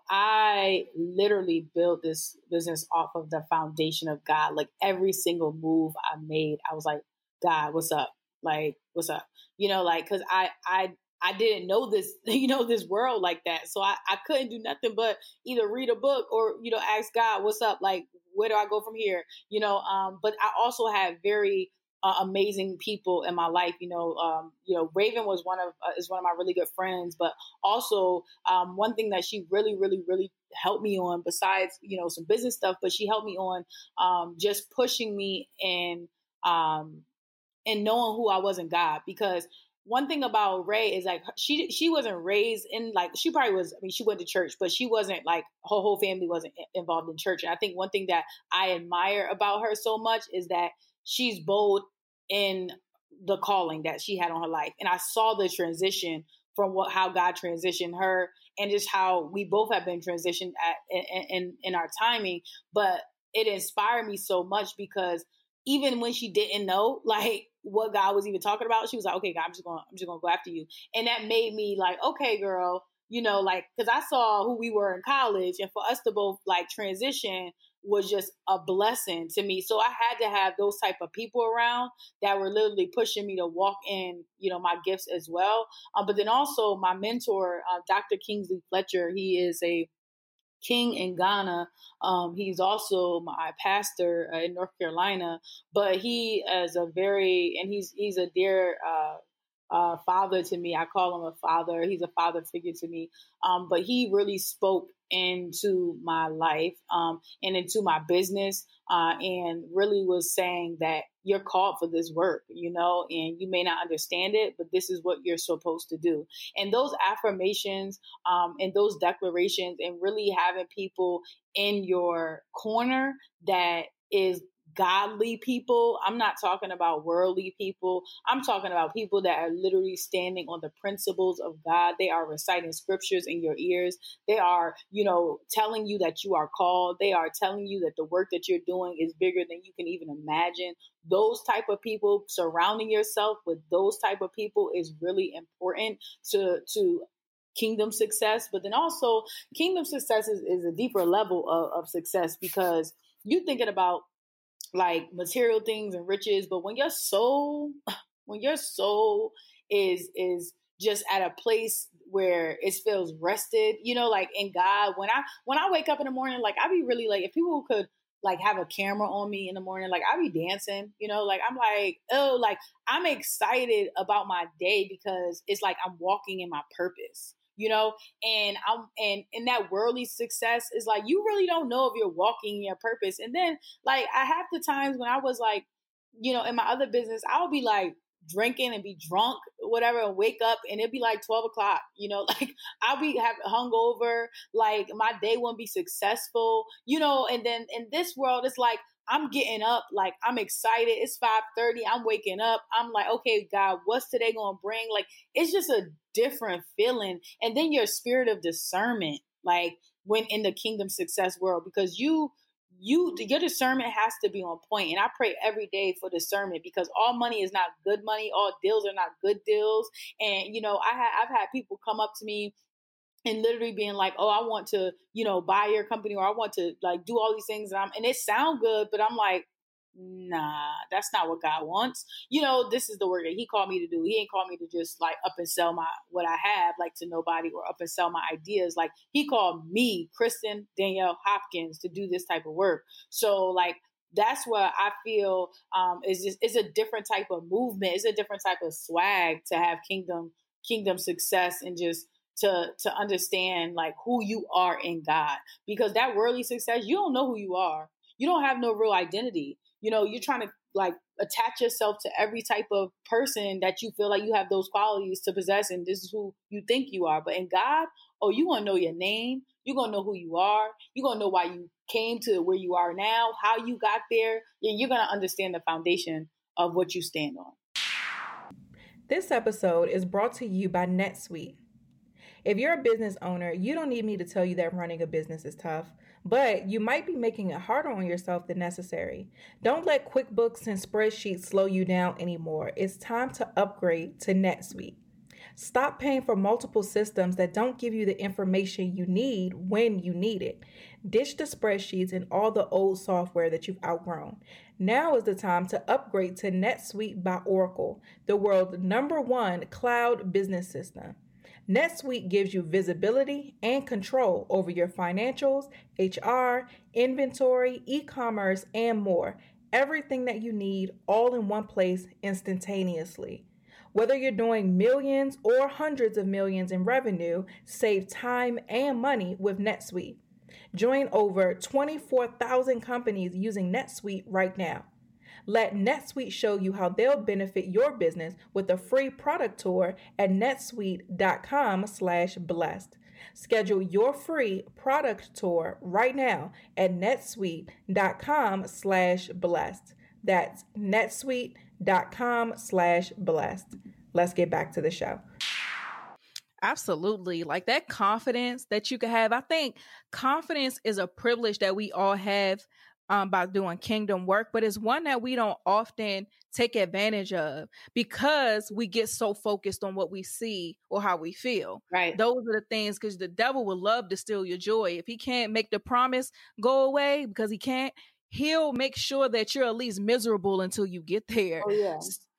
I literally built this business off of the foundation of God. Like every single move I made, I was like, God, what's up? Like, what's up? You know, like, cause I, I, I didn't know this, you know, this world like that. So I, I couldn't do nothing but either read a book or, you know, ask God, what's up? Like, where do I go from here? You know, um, but I also had very uh, amazing people in my life. You know, um, you know, Raven was one of, uh, is one of my really good friends, but also um, one thing that she really, really, really helped me on besides, you know, some business stuff, but she helped me on um, just pushing me and, um, and knowing who I was in God, because one thing about Ray is like she she wasn't raised in like she probably was. I mean, she went to church, but she wasn't like her whole family wasn't involved in church. And I think one thing that I admire about her so much is that she's bold in the calling that she had on her life. And I saw the transition from what how God transitioned her, and just how we both have been transitioned at in in, in our timing. But it inspired me so much because even when she didn't know, like, what God was even talking about, she was like, okay, God, I'm just going, I'm just going to go after you. And that made me like, okay, girl, you know, like, cause I saw who we were in college, and for us to both like transition was just a blessing to me. So I had to have those type of people around that were literally pushing me to walk in, you know, my gifts as well. Um, but then also my mentor, uh, Doctor Kingsley Fletcher, he is a king in Ghana. Um, he's also my pastor uh, in North Carolina, but he is a very, and he's, he's a dear, uh, uh, father to me. I call him a father. He's a father figure to me. Um, but he really spoke into my life, um, and into my business, uh, and really was saying that you're called for this work, you know, and you may not understand it, but this is what you're supposed to do. And those affirmations, um, and those declarations, and really having people in your corner that is godly people. I'm not talking about worldly people. I'm talking about people that are literally standing on the principles of God. They are reciting scriptures in your ears. They are, you know, telling you that you are called. They are telling you that the work that you're doing is bigger than you can even imagine. Those type of people, surrounding yourself with those type of people is really important to, to kingdom success. But then also kingdom success is, is a deeper level of, of success, because you're thinking about like material things and riches. But when your soul, when your soul is, is just at a place where it feels rested, you know, like in God, when I, when I wake up in the morning, like I be really like, if people could like have a camera on me in the morning, like I be dancing, you know, like I'm like, oh, like I'm excited about my day because it's like I'm walking in my purpose. You know, and I'm and and that worldly success is like, you really don't know if you're walking in your purpose. And then like I have the times when I was like, you know, in my other business, I'll be like drinking and be drunk, whatever, and wake up and it'd be like twelve o'clock, you know, like I'll be have hungover, like my day won't be successful, you know. And then in this world, it's like I'm getting up, like I'm excited. It's five thirty. I'm waking up. I'm like, okay, God, what's today going to bring? Like, it's just a different feeling. And then your spirit of discernment, like when in the kingdom success world, because you, you, your discernment has to be on point. And I pray every day for discernment, because all money is not good money. All deals are not good deals. And, you know, I ha- I've had people come up to me and literally being like, oh, I want to, you know, buy your company, or I want to like do all these things. And, I'm, and it sound good, but I'm like, nah, that's not what God wants. You know, this is the work that he called me to do. He ain't called me to just like up and sell my, what I have, like to nobody, or up and sell my ideas. Like he called me, Kristen Danielle Hopkins, to do this type of work. So like, that's what I feel um, is just, it's a different type of movement. It's a different type of swag to have kingdom, kingdom success, and just to to understand like who you are in God. Because that worldly success, you don't know who you are. You don't have no real identity. You know, you're trying to like attach yourself to every type of person that you feel like you have those qualities to possess, and this is who you think you are. But in God, oh, you're going to know your name. You're going to know who you are. You're going to know why you came to where you are now, how you got there. And you're going to understand the foundation of what you stand on. This episode is brought to you by NetSuite. If you're a business owner, you don't need me to tell you that running a business is tough, but you might be making it harder on yourself than necessary. Don't let QuickBooks and spreadsheets slow you down anymore. It's time to upgrade to NetSuite. Stop paying for multiple systems that don't give you the information you need when you need it. Ditch the spreadsheets and all the old software that you've outgrown. Now is the time to upgrade to NetSuite by Oracle, the world's number one cloud business system. NetSuite gives you visibility and control over your financials, H R, inventory, e-commerce, and more. Everything that you need all in one place instantaneously. Whether you're doing millions or hundreds of millions in revenue, save time and money with NetSuite. Join over twenty-four thousand companies using NetSuite right now. Let NetSuite show you how they'll benefit your business with a free product tour at netsuite.com slash blessed. Schedule your free product tour right now at netsuite.com slash blessed. That's netsuite.com slash blessed. Let's get back to the show. Absolutely. Like that confidence that you can have. I think confidence is a privilege that we all have. um, by doing kingdom work, but it's one that we don't often take advantage of because we get so focused on what we see or how we feel. Right. Those are the things, because the devil would love to steal your joy. If he can't make the promise go away because he can't, he'll make sure that you're at least miserable until you get there. Oh, yeah.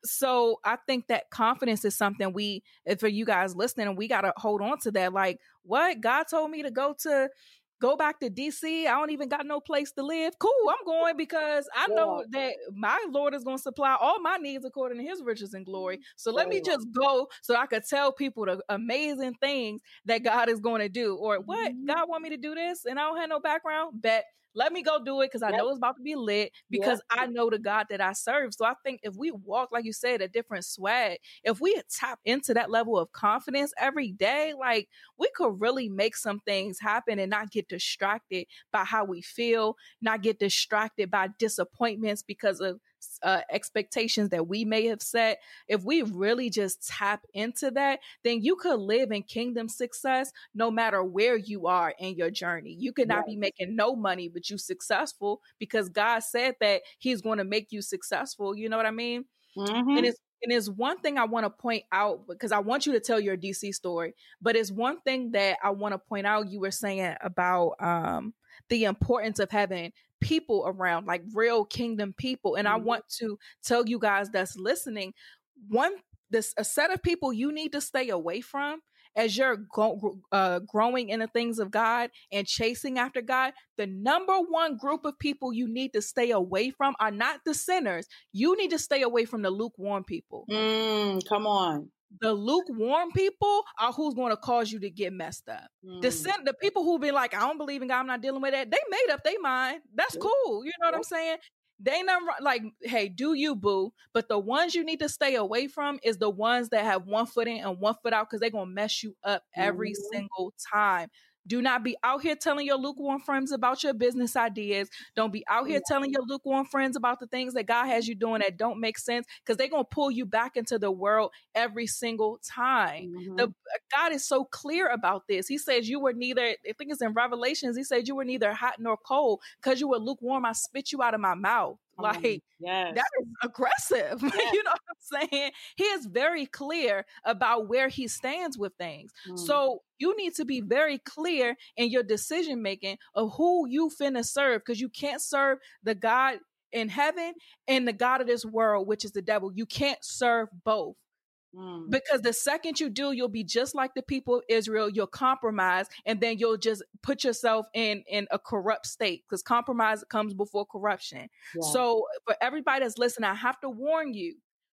So I think that confidence is something we, for you guys listening, we got to hold on to that. Like, what? God told me to go to Go back to D C. I don't even got no place to live. Cool, I'm going because I know yeah. that my Lord is going to supply all my needs according to his riches and glory. So let oh, me just go so I could tell people the amazing things that God is going to do. Or what? Mm-hmm. God want me to do this and I don't have no background? Bet. Let me go do it because I yep. know it's about to be lit because yep. I know the God that I serve. So I think if we walk, like you said, a different swag, if we tap into that level of confidence every day, like we could really make some things happen and not get distracted by how we feel, not get distracted by disappointments because of uh, expectations that we may have set. If we really just tap into that, then you could live in kingdom success no matter where you are in your journey. You could not yes. be making no money, but you successful because God said that he's going to make you successful. You know what I mean? Mm-hmm. And it's And it's one thing I want to point out because I want you to tell your D C story, but it's one thing that I want to point out. You were saying about um, the importance of having people around, like real kingdom people. And mm-hmm. I want to tell you guys that's listening, one, this a set of people you need to stay away from as you're go, uh, growing in the things of God and chasing after God. The number one group of people you need to stay away from are not the sinners. You need to stay away from the lukewarm people. Mm, come on. The lukewarm people are who's going to cause you to get messed up. Mm. The sin, the people who be like, I don't believe in God, I'm not dealing with that. They made up their mind. That's yep. cool. You know what yep. I'm saying? They ain't nothing like, hey, do you, boo? But the ones you need to stay away from is the ones that have one foot in and one foot out because they're going to mess you up every mm-hmm. single time. Do not be out here telling your lukewarm friends about your business ideas. Don't be out here telling your lukewarm friends about the things that God has you doing that don't make sense because they're going to pull you back into the world every single time. Mm-hmm. The, God is so clear about this. He says you were neither, I think it's in Revelations, he said you were neither hot nor cold because you were lukewarm. I spit you out of my mouth. Like, yes. that is aggressive. Yes. You know what I'm saying? He is very clear about where he stands with things. Mm. So you need to be very clear in your decision making of who you finna serve, because you can't serve the God in heaven and the God of this world, which is the devil. You can't serve both. Mm. Because the second you do, you'll be just like the people of Israel. You'll compromise, and then you'll just put yourself in, in a corrupt state because compromise comes before corruption. Yeah. So for everybody that's listening, I have to warn you,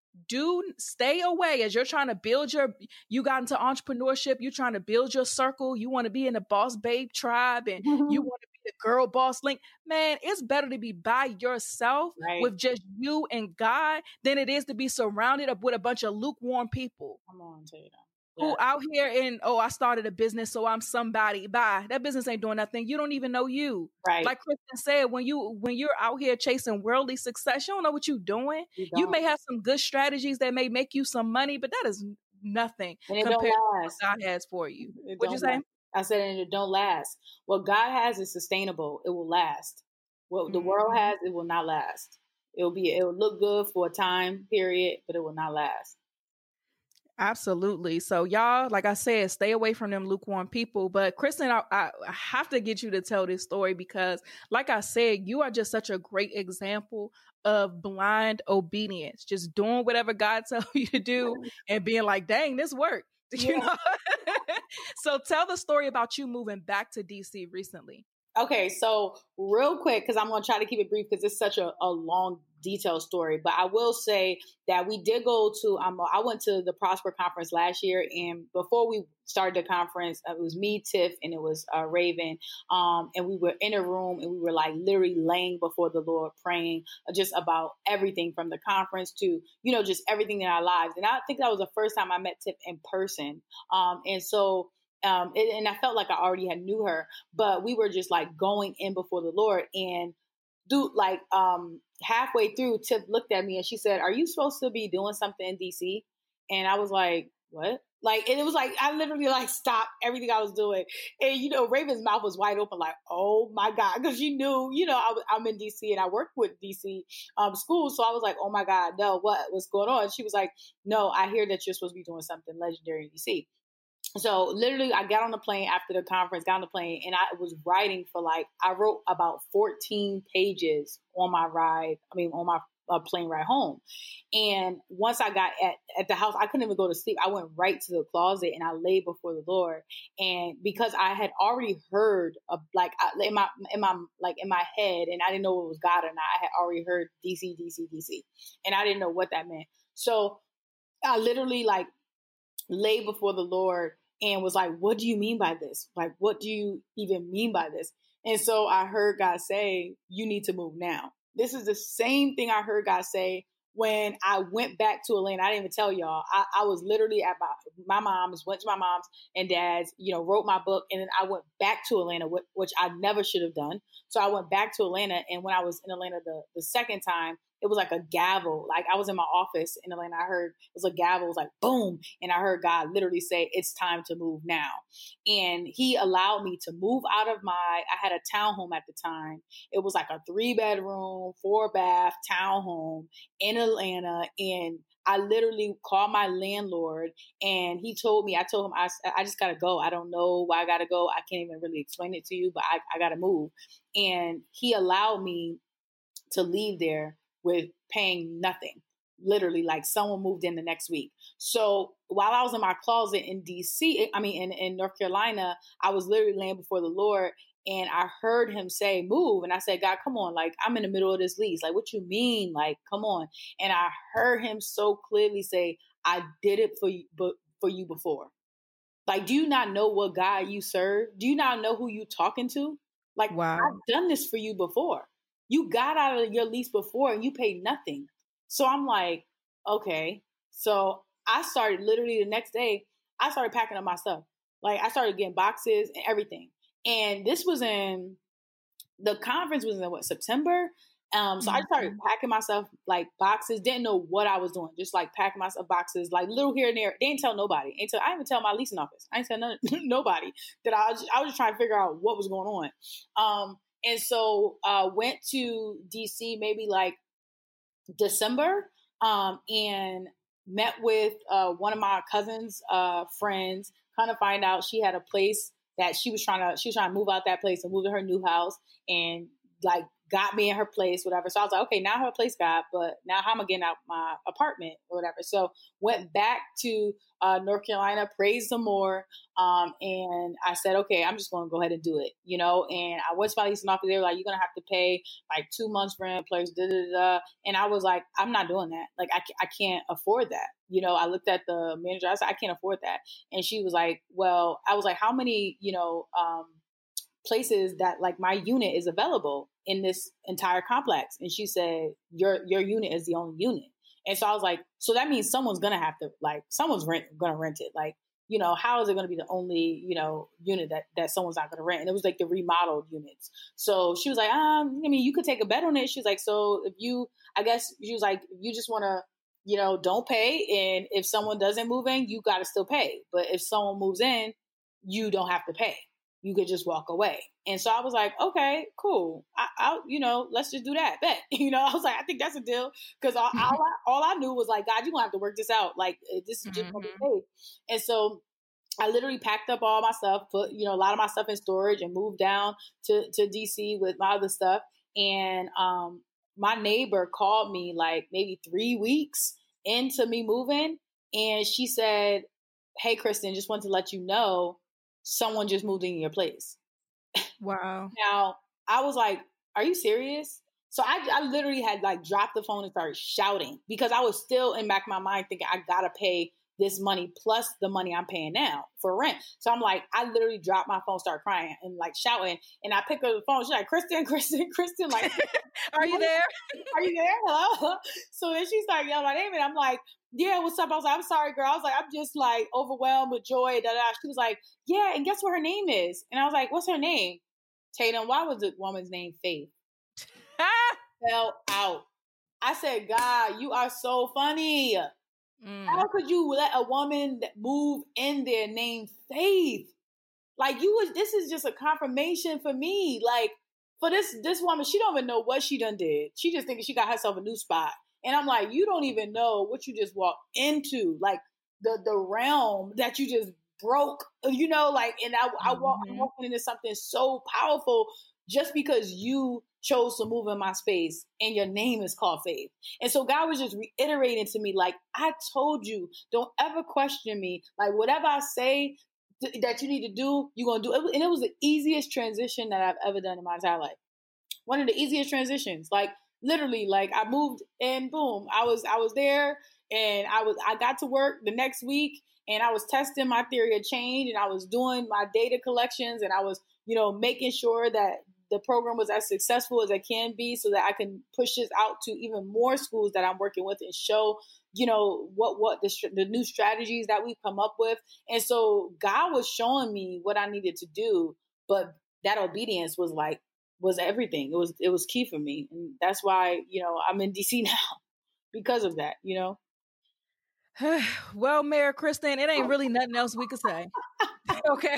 do stay away as you're trying to build your, you got into entrepreneurship, you're trying to build your circle, you want to be in the boss babe tribe, and mm-hmm. you want to be the girl boss link. Man, it's better to be by yourself right. with just you and God than it is to be surrounded up with a bunch of lukewarm people. Come on, Tatum. Yeah. Who out here and, oh, I started a business, so I'm somebody. Bye. That business ain't doing nothing. You don't even know you. Right. Like Kristen said, when you when you're out here chasing worldly success, you don't know what you're doing. You, you may have some good strategies that may make you some money, but that is nothing compared to what God has for you. What'd you say? Last. I said, and it don't last. What God has is sustainable. It will last. What mm-hmm. the world has, it will not last. It'll be, it will look good for a time period, but it will not last. Absolutely. So y'all, like I said, stay away from them lukewarm people. But Kristen, I, I have to get you to tell this story because, like I said, you are just such a great example of blind obedience, just doing whatever God tells you to do and being like, dang, this worked. You know? So tell the story about you moving back to D C recently. Okay, so real quick, because I'm going to try to keep it brief because it's such a, a long, detailed story. But I will say that we did go to, um, I went to the Prosper Conference last year. And before we started the conference, it was me, Tiff, and it was uh, Raven. Um, and we were in a room and we were like literally laying before the Lord, praying just about everything from the conference to, you know, just everything in our lives. And I think that was the first time I met Tiff in person. Um, and so Um, and, and I felt like I already had knew her, but we were just like going in before the Lord. And do like um, halfway through, Tiff looked at me and she said, "Are you supposed to be doing something in D C?" And I was like, "What?" Like, and it was like, I literally like stopped everything I was doing. And, you know, Raven's mouth was wide open, like, oh my God. Cause she knew, you know, I was, I'm in D C and I work with D C um, schools. So I was like, oh my God, no, what, what's going on? She was like, no, I hear that you're supposed to be doing something legendary in D C. So literally I got on the plane after the conference, got on the plane, and I was writing for like, I wrote about fourteen pages on my ride. I mean, on my uh, plane ride home. And once I got at, at the house, I couldn't even go to sleep. I went right to the closet and I lay before the Lord. And because I had already heard of, like I, in my, in my, like in my head, and I didn't know if it was God or not, I had already heard D C, D C, D C, and I didn't know what that meant. So I literally like lay before the Lord and was like, what do you mean by this? Like, what do you even mean by this? And so I heard God say, you need to move now. This is the same thing I heard God say when I went back to Atlanta. I didn't even tell y'all. I, I was literally at my, my mom's, went to my mom's and dad's, you know, wrote my book. And then I went back to Atlanta, which I never should have done. So I went back to Atlanta. And when I was in Atlanta the, the second time, it was like a gavel. Like I was in my office in Atlanta. I heard it was a gavel. It was like, boom. And I heard God literally say, it's time to move now. And he allowed me to move out of my, I had a townhome at the time. It was like a three bedroom, four bath townhome in Atlanta. And I literally called my landlord and he told me, I told him, I, I just got to go. I don't know why I got to go. I can't even really explain it to you, but I, I got to move. And he allowed me to leave there with paying nothing. Literally, like someone moved in the next week. So while I was in my closet in D C, I mean, in, in North Carolina, I was literally laying before the Lord and I heard him say, move. And I said, God, come on. Like, I'm in the middle of this lease. Like, what you mean? Like, come on. And I heard him so clearly say, I did it for you, but for you before. Like, do you not know what God you serve? Do you not know who you talking to? Like, wow. I've done this for you before. You got out of your lease before and you paid nothing. So I'm like, okay. So I started literally the next day, I started packing up my stuff. Like I started getting boxes and everything. And this was in, the conference was in what, September? Um, so mm-hmm. I started packing myself like boxes, didn't know what I was doing. Just like packing myself boxes, like little here and there. They didn't tell nobody. Ain't tell, I didn't even tell my leasing office. I didn't tell none, nobody that I was, just, I was just trying to figure out what was going on. Um, And so uh went to D C maybe like December um, and met with uh, one of my cousin's uh, friends, kind of find out she had a place that she was trying to, she was trying to move out that place and move to her new house and like got me in her place, whatever. So I was like, okay, now I have a place got, but now how am I getting out my apartment or whatever? So went back to uh, North Carolina, prayed some more. Um, and I said, okay, I'm just going to go ahead and do it, you know? And I went to my leasing office. They were like, you're going to have to pay like two months rent, place, da, da, da. And I was like, I'm not doing that. Like, I, I can't afford that. You know, I looked at the manager. I said, I can't afford that. And she was like, well, I was like, how many, you know, um, places that like my unit is available in this entire complex? And she said, your, your unit is the only unit. And so I was like, so that means someone's going to have to like, someone's rent, going to rent it. Like, you know, how is it going to be the only, you know, unit that, that someone's not going to rent? And it was like the remodeled units. So she was like, um, I mean, you could take a bet on it. She was like, so if you, I guess she was like, if you just want to, you know, don't pay. And if someone doesn't move in, you got to still pay. But if someone moves in, you don't have to pay. You could just walk away. And so I was like, okay, cool. I, I you know, let's just do that. Bet. You know, I was like, I think that's a deal. Because all, all, I, all I knew was like, God, you're going to have to work this out. Like, this is just mm-hmm. going to be paid. And so I literally packed up all my stuff, put, you know, a lot of my stuff in storage and moved down to, to D C with my other stuff. And um, my neighbor called me like maybe three weeks into me moving. And she said, hey, Kristen, just wanted to let you know, someone just moved in your place. Wow. Now, I was like, are you serious? So I, I literally had like dropped the phone and started shouting because I was still in back of my mind thinking I got to pay this money plus the money I'm paying now for rent. So I'm like, I literally dropped my phone, started crying and like shouting. And I picked up the phone. She's like, Kristen, Kristen, Kristen, like, are you there? Are you there? Hello? So then she started yelling my name and I'm like, yeah, what's up? I was like, I'm sorry, girl. I was like, I'm just like overwhelmed with joy. Da, da. She was like, yeah, and guess what her name is? And I was like, what's her name? Tatum, why was the woman's name Faith? Fell out. I said, God, you are so funny. Mm. How could you let a woman move in there named Faith? Like you was, this is just a confirmation for me. Like for this, this woman, she don't even know what she done did. She just thinking she got herself a new spot. And I'm like, you don't even know what you just walked into. Like the, the realm that you just broke, you know, like, and I, I walk, I'm walking into something so powerful just because you chose to move in my space and your name is called Faith. And so God was just reiterating to me, like, I told you, don't ever question me. Like whatever I say th- that you need to do, you're going to do it. And it was the easiest transition that I've ever done in my entire life. One of the easiest transitions, like literally, like I moved and boom, I was, I was there and I was, I got to work the next week and I was testing my theory of change and I was doing my data collections and I was, you know, making sure that the program was as successful as it can be so that I can push this out to even more schools that I'm working with and show, you know, what, what the, the new strategies that we've come up with. And so God was showing me what I needed to do, but that obedience was like, was everything. It was, it was key for me. And that's why, you know, I'm in D C now because of that, you know? Well, Mayor Kristen, it ain't really nothing else we could say. Okay.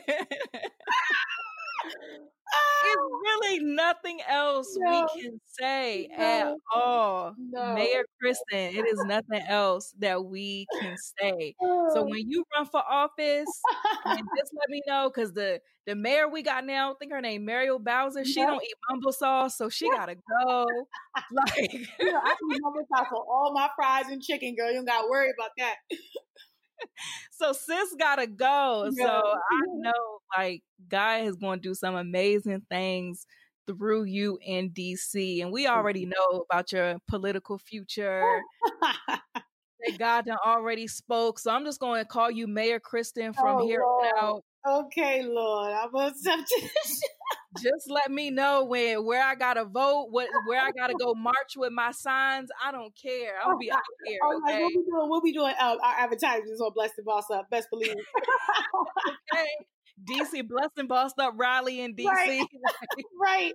It's really nothing else no. we can say no. at all. No. Mayor Kristen, it is nothing else that we can say. So when you run for office, and just let me know, because the, the mayor we got now, I think her name Muriel Bowser, she yep. don't eat mumble sauce, so she gotta go. Like, you know, I eat mumble sauce on all my fries and chicken, girl. You don't gotta worry about that. So sis gotta go. Yeah. So I know like God is going to do some amazing things through you in D C. And we already know about your political future. That God done already spoke. So I'm just going to call you Mayor Kristen from oh, here Lord. on out. Okay, Lord. I'm accepting. Just let me know when where I gotta vote, what where I gotta go march with my signs. I don't care. I'll be out here. Okay. Right, what we doing? What we doing? Uh, our advertisements on Blessed and Bossed Up. Best believe. Okay. D C Blessed and Bossed Up rally in D C. Right. Right.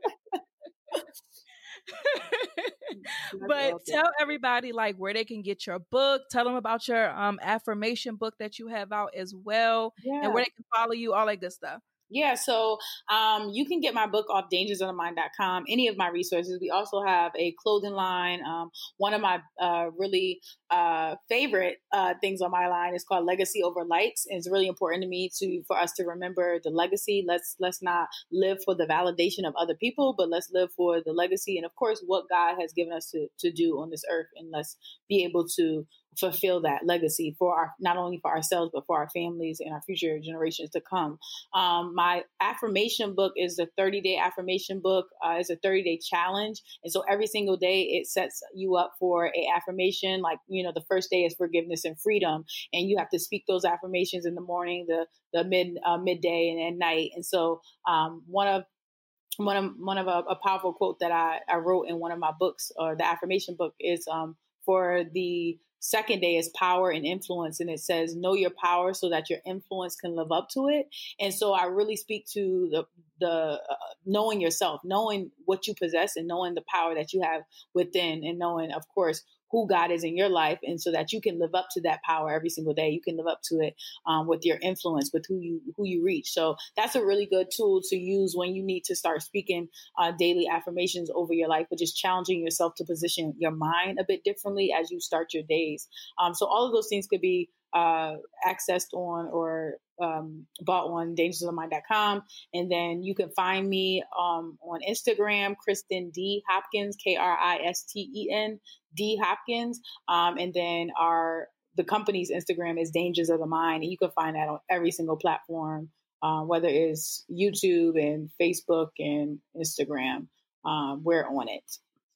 But tell everybody like where they can get your book. Tell them about your um affirmation book that you have out as well, yeah. and where they can follow you, all that good stuff. Yeah, so um, you can get my book off dangers of the mind dot com, any of my resources. We also have a clothing line. Um, one of my uh, really uh, favorite uh, things on my line is called Legacy Over Likes. And it's really important to me to for us to remember the legacy. Let's let's not live for the validation of other people, but let's live for the legacy. And of course, what God has given us to, to do on this earth. And let's be able to fulfill that legacy for our, not only for ourselves, but for our families and our future generations to come. Um, my affirmation book is the thirty day affirmation book. Uh, it's a thirty day challenge. And so every single day it sets you up for a affirmation. Like, you know, the first day is forgiveness and freedom. And you have to speak those affirmations in the morning, the, the mid, uh, midday and at night. And so um, one of One of one of a, a powerful quote that I, I wrote in one of my books, or the affirmation book, is um, for the second day is power and influence. And it says, know your power so that your influence can live up to it. And so I really speak to the, the uh, knowing yourself, knowing what you possess and knowing the power that you have within, and knowing, of course, who God is in your life. And so that you can live up to that power every single day. You can live up to it um, with your influence, with who you, who you reach. So that's a really good tool to use when you need to start speaking uh, daily affirmations over your life, but just challenging yourself to position your mind a bit differently as you start your days. Um, so all of those things could be uh, accessed on or um, bought on dangers of the mind dot com. And then you can find me um, on Instagram, Kristen D. Hopkins, K R I S T E N D Hopkins. Um, and then our, the company's Instagram is Dangers of the Mind. And you can find that on every single platform, uh, whether it's YouTube and Facebook and Instagram. Um, we're on it.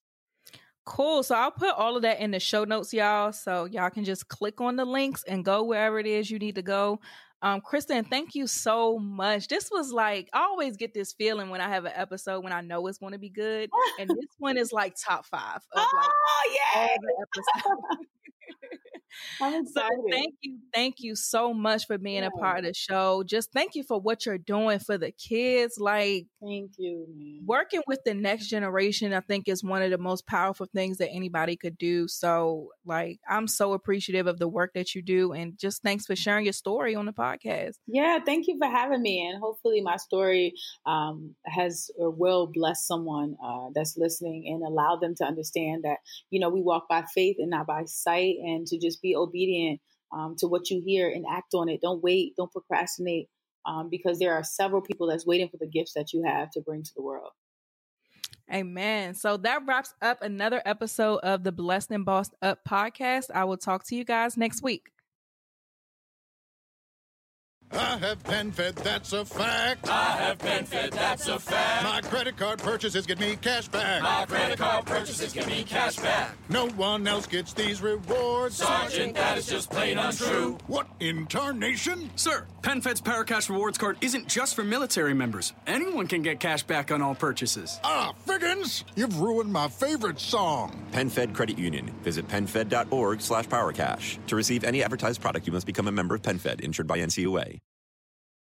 Cool. So I'll put all of that in the show notes, y'all. So y'all can just click on the links and go wherever it is you need to go. Um, Kristen, thank you so much. This was like, I always get this feeling when I have an episode when I know it's going to be good. And this one is like top five of like oh, yeah. all the episodes. I'm excited. So thank you, thank you so much for being Yeah. a part of the show. Just thank you for what you're doing for the kids. Like, Thank you, man. working with the next generation, I think, is one of the most powerful things that anybody could do. So, like, I'm so appreciative of the work that you do, and just thanks for sharing your story on the podcast. Yeah, thank you for having me, and hopefully my story um, has or will bless someone uh, that's listening and allow them to understand that, you know, we walk by faith and not by sight, and to just be obedient um, to what you hear and act on it. Don't wait, don't procrastinate, um, because there are several people that's waiting for the gifts that you have to bring to the world. Amen. So that wraps up another episode of the Blessed and Bossed Up podcast. I will talk to you guys next week. I have PenFed, that's a fact. I have PenFed, that's a fact. My credit card purchases get me cash back. My credit card purchases give me cash back. No one else gets these rewards. Sergeant, that is just plain untrue. What in tarnation? Sir, PenFed's Paracash Rewards Card isn't just for military members. Anyone can get cash back on all purchases. Ah, Figgins, you've ruined my favorite song. PenFed Credit Union. Visit penfed.org slash powercash. To receive any advertised product, you must become a member of PenFed, insured by N C U A.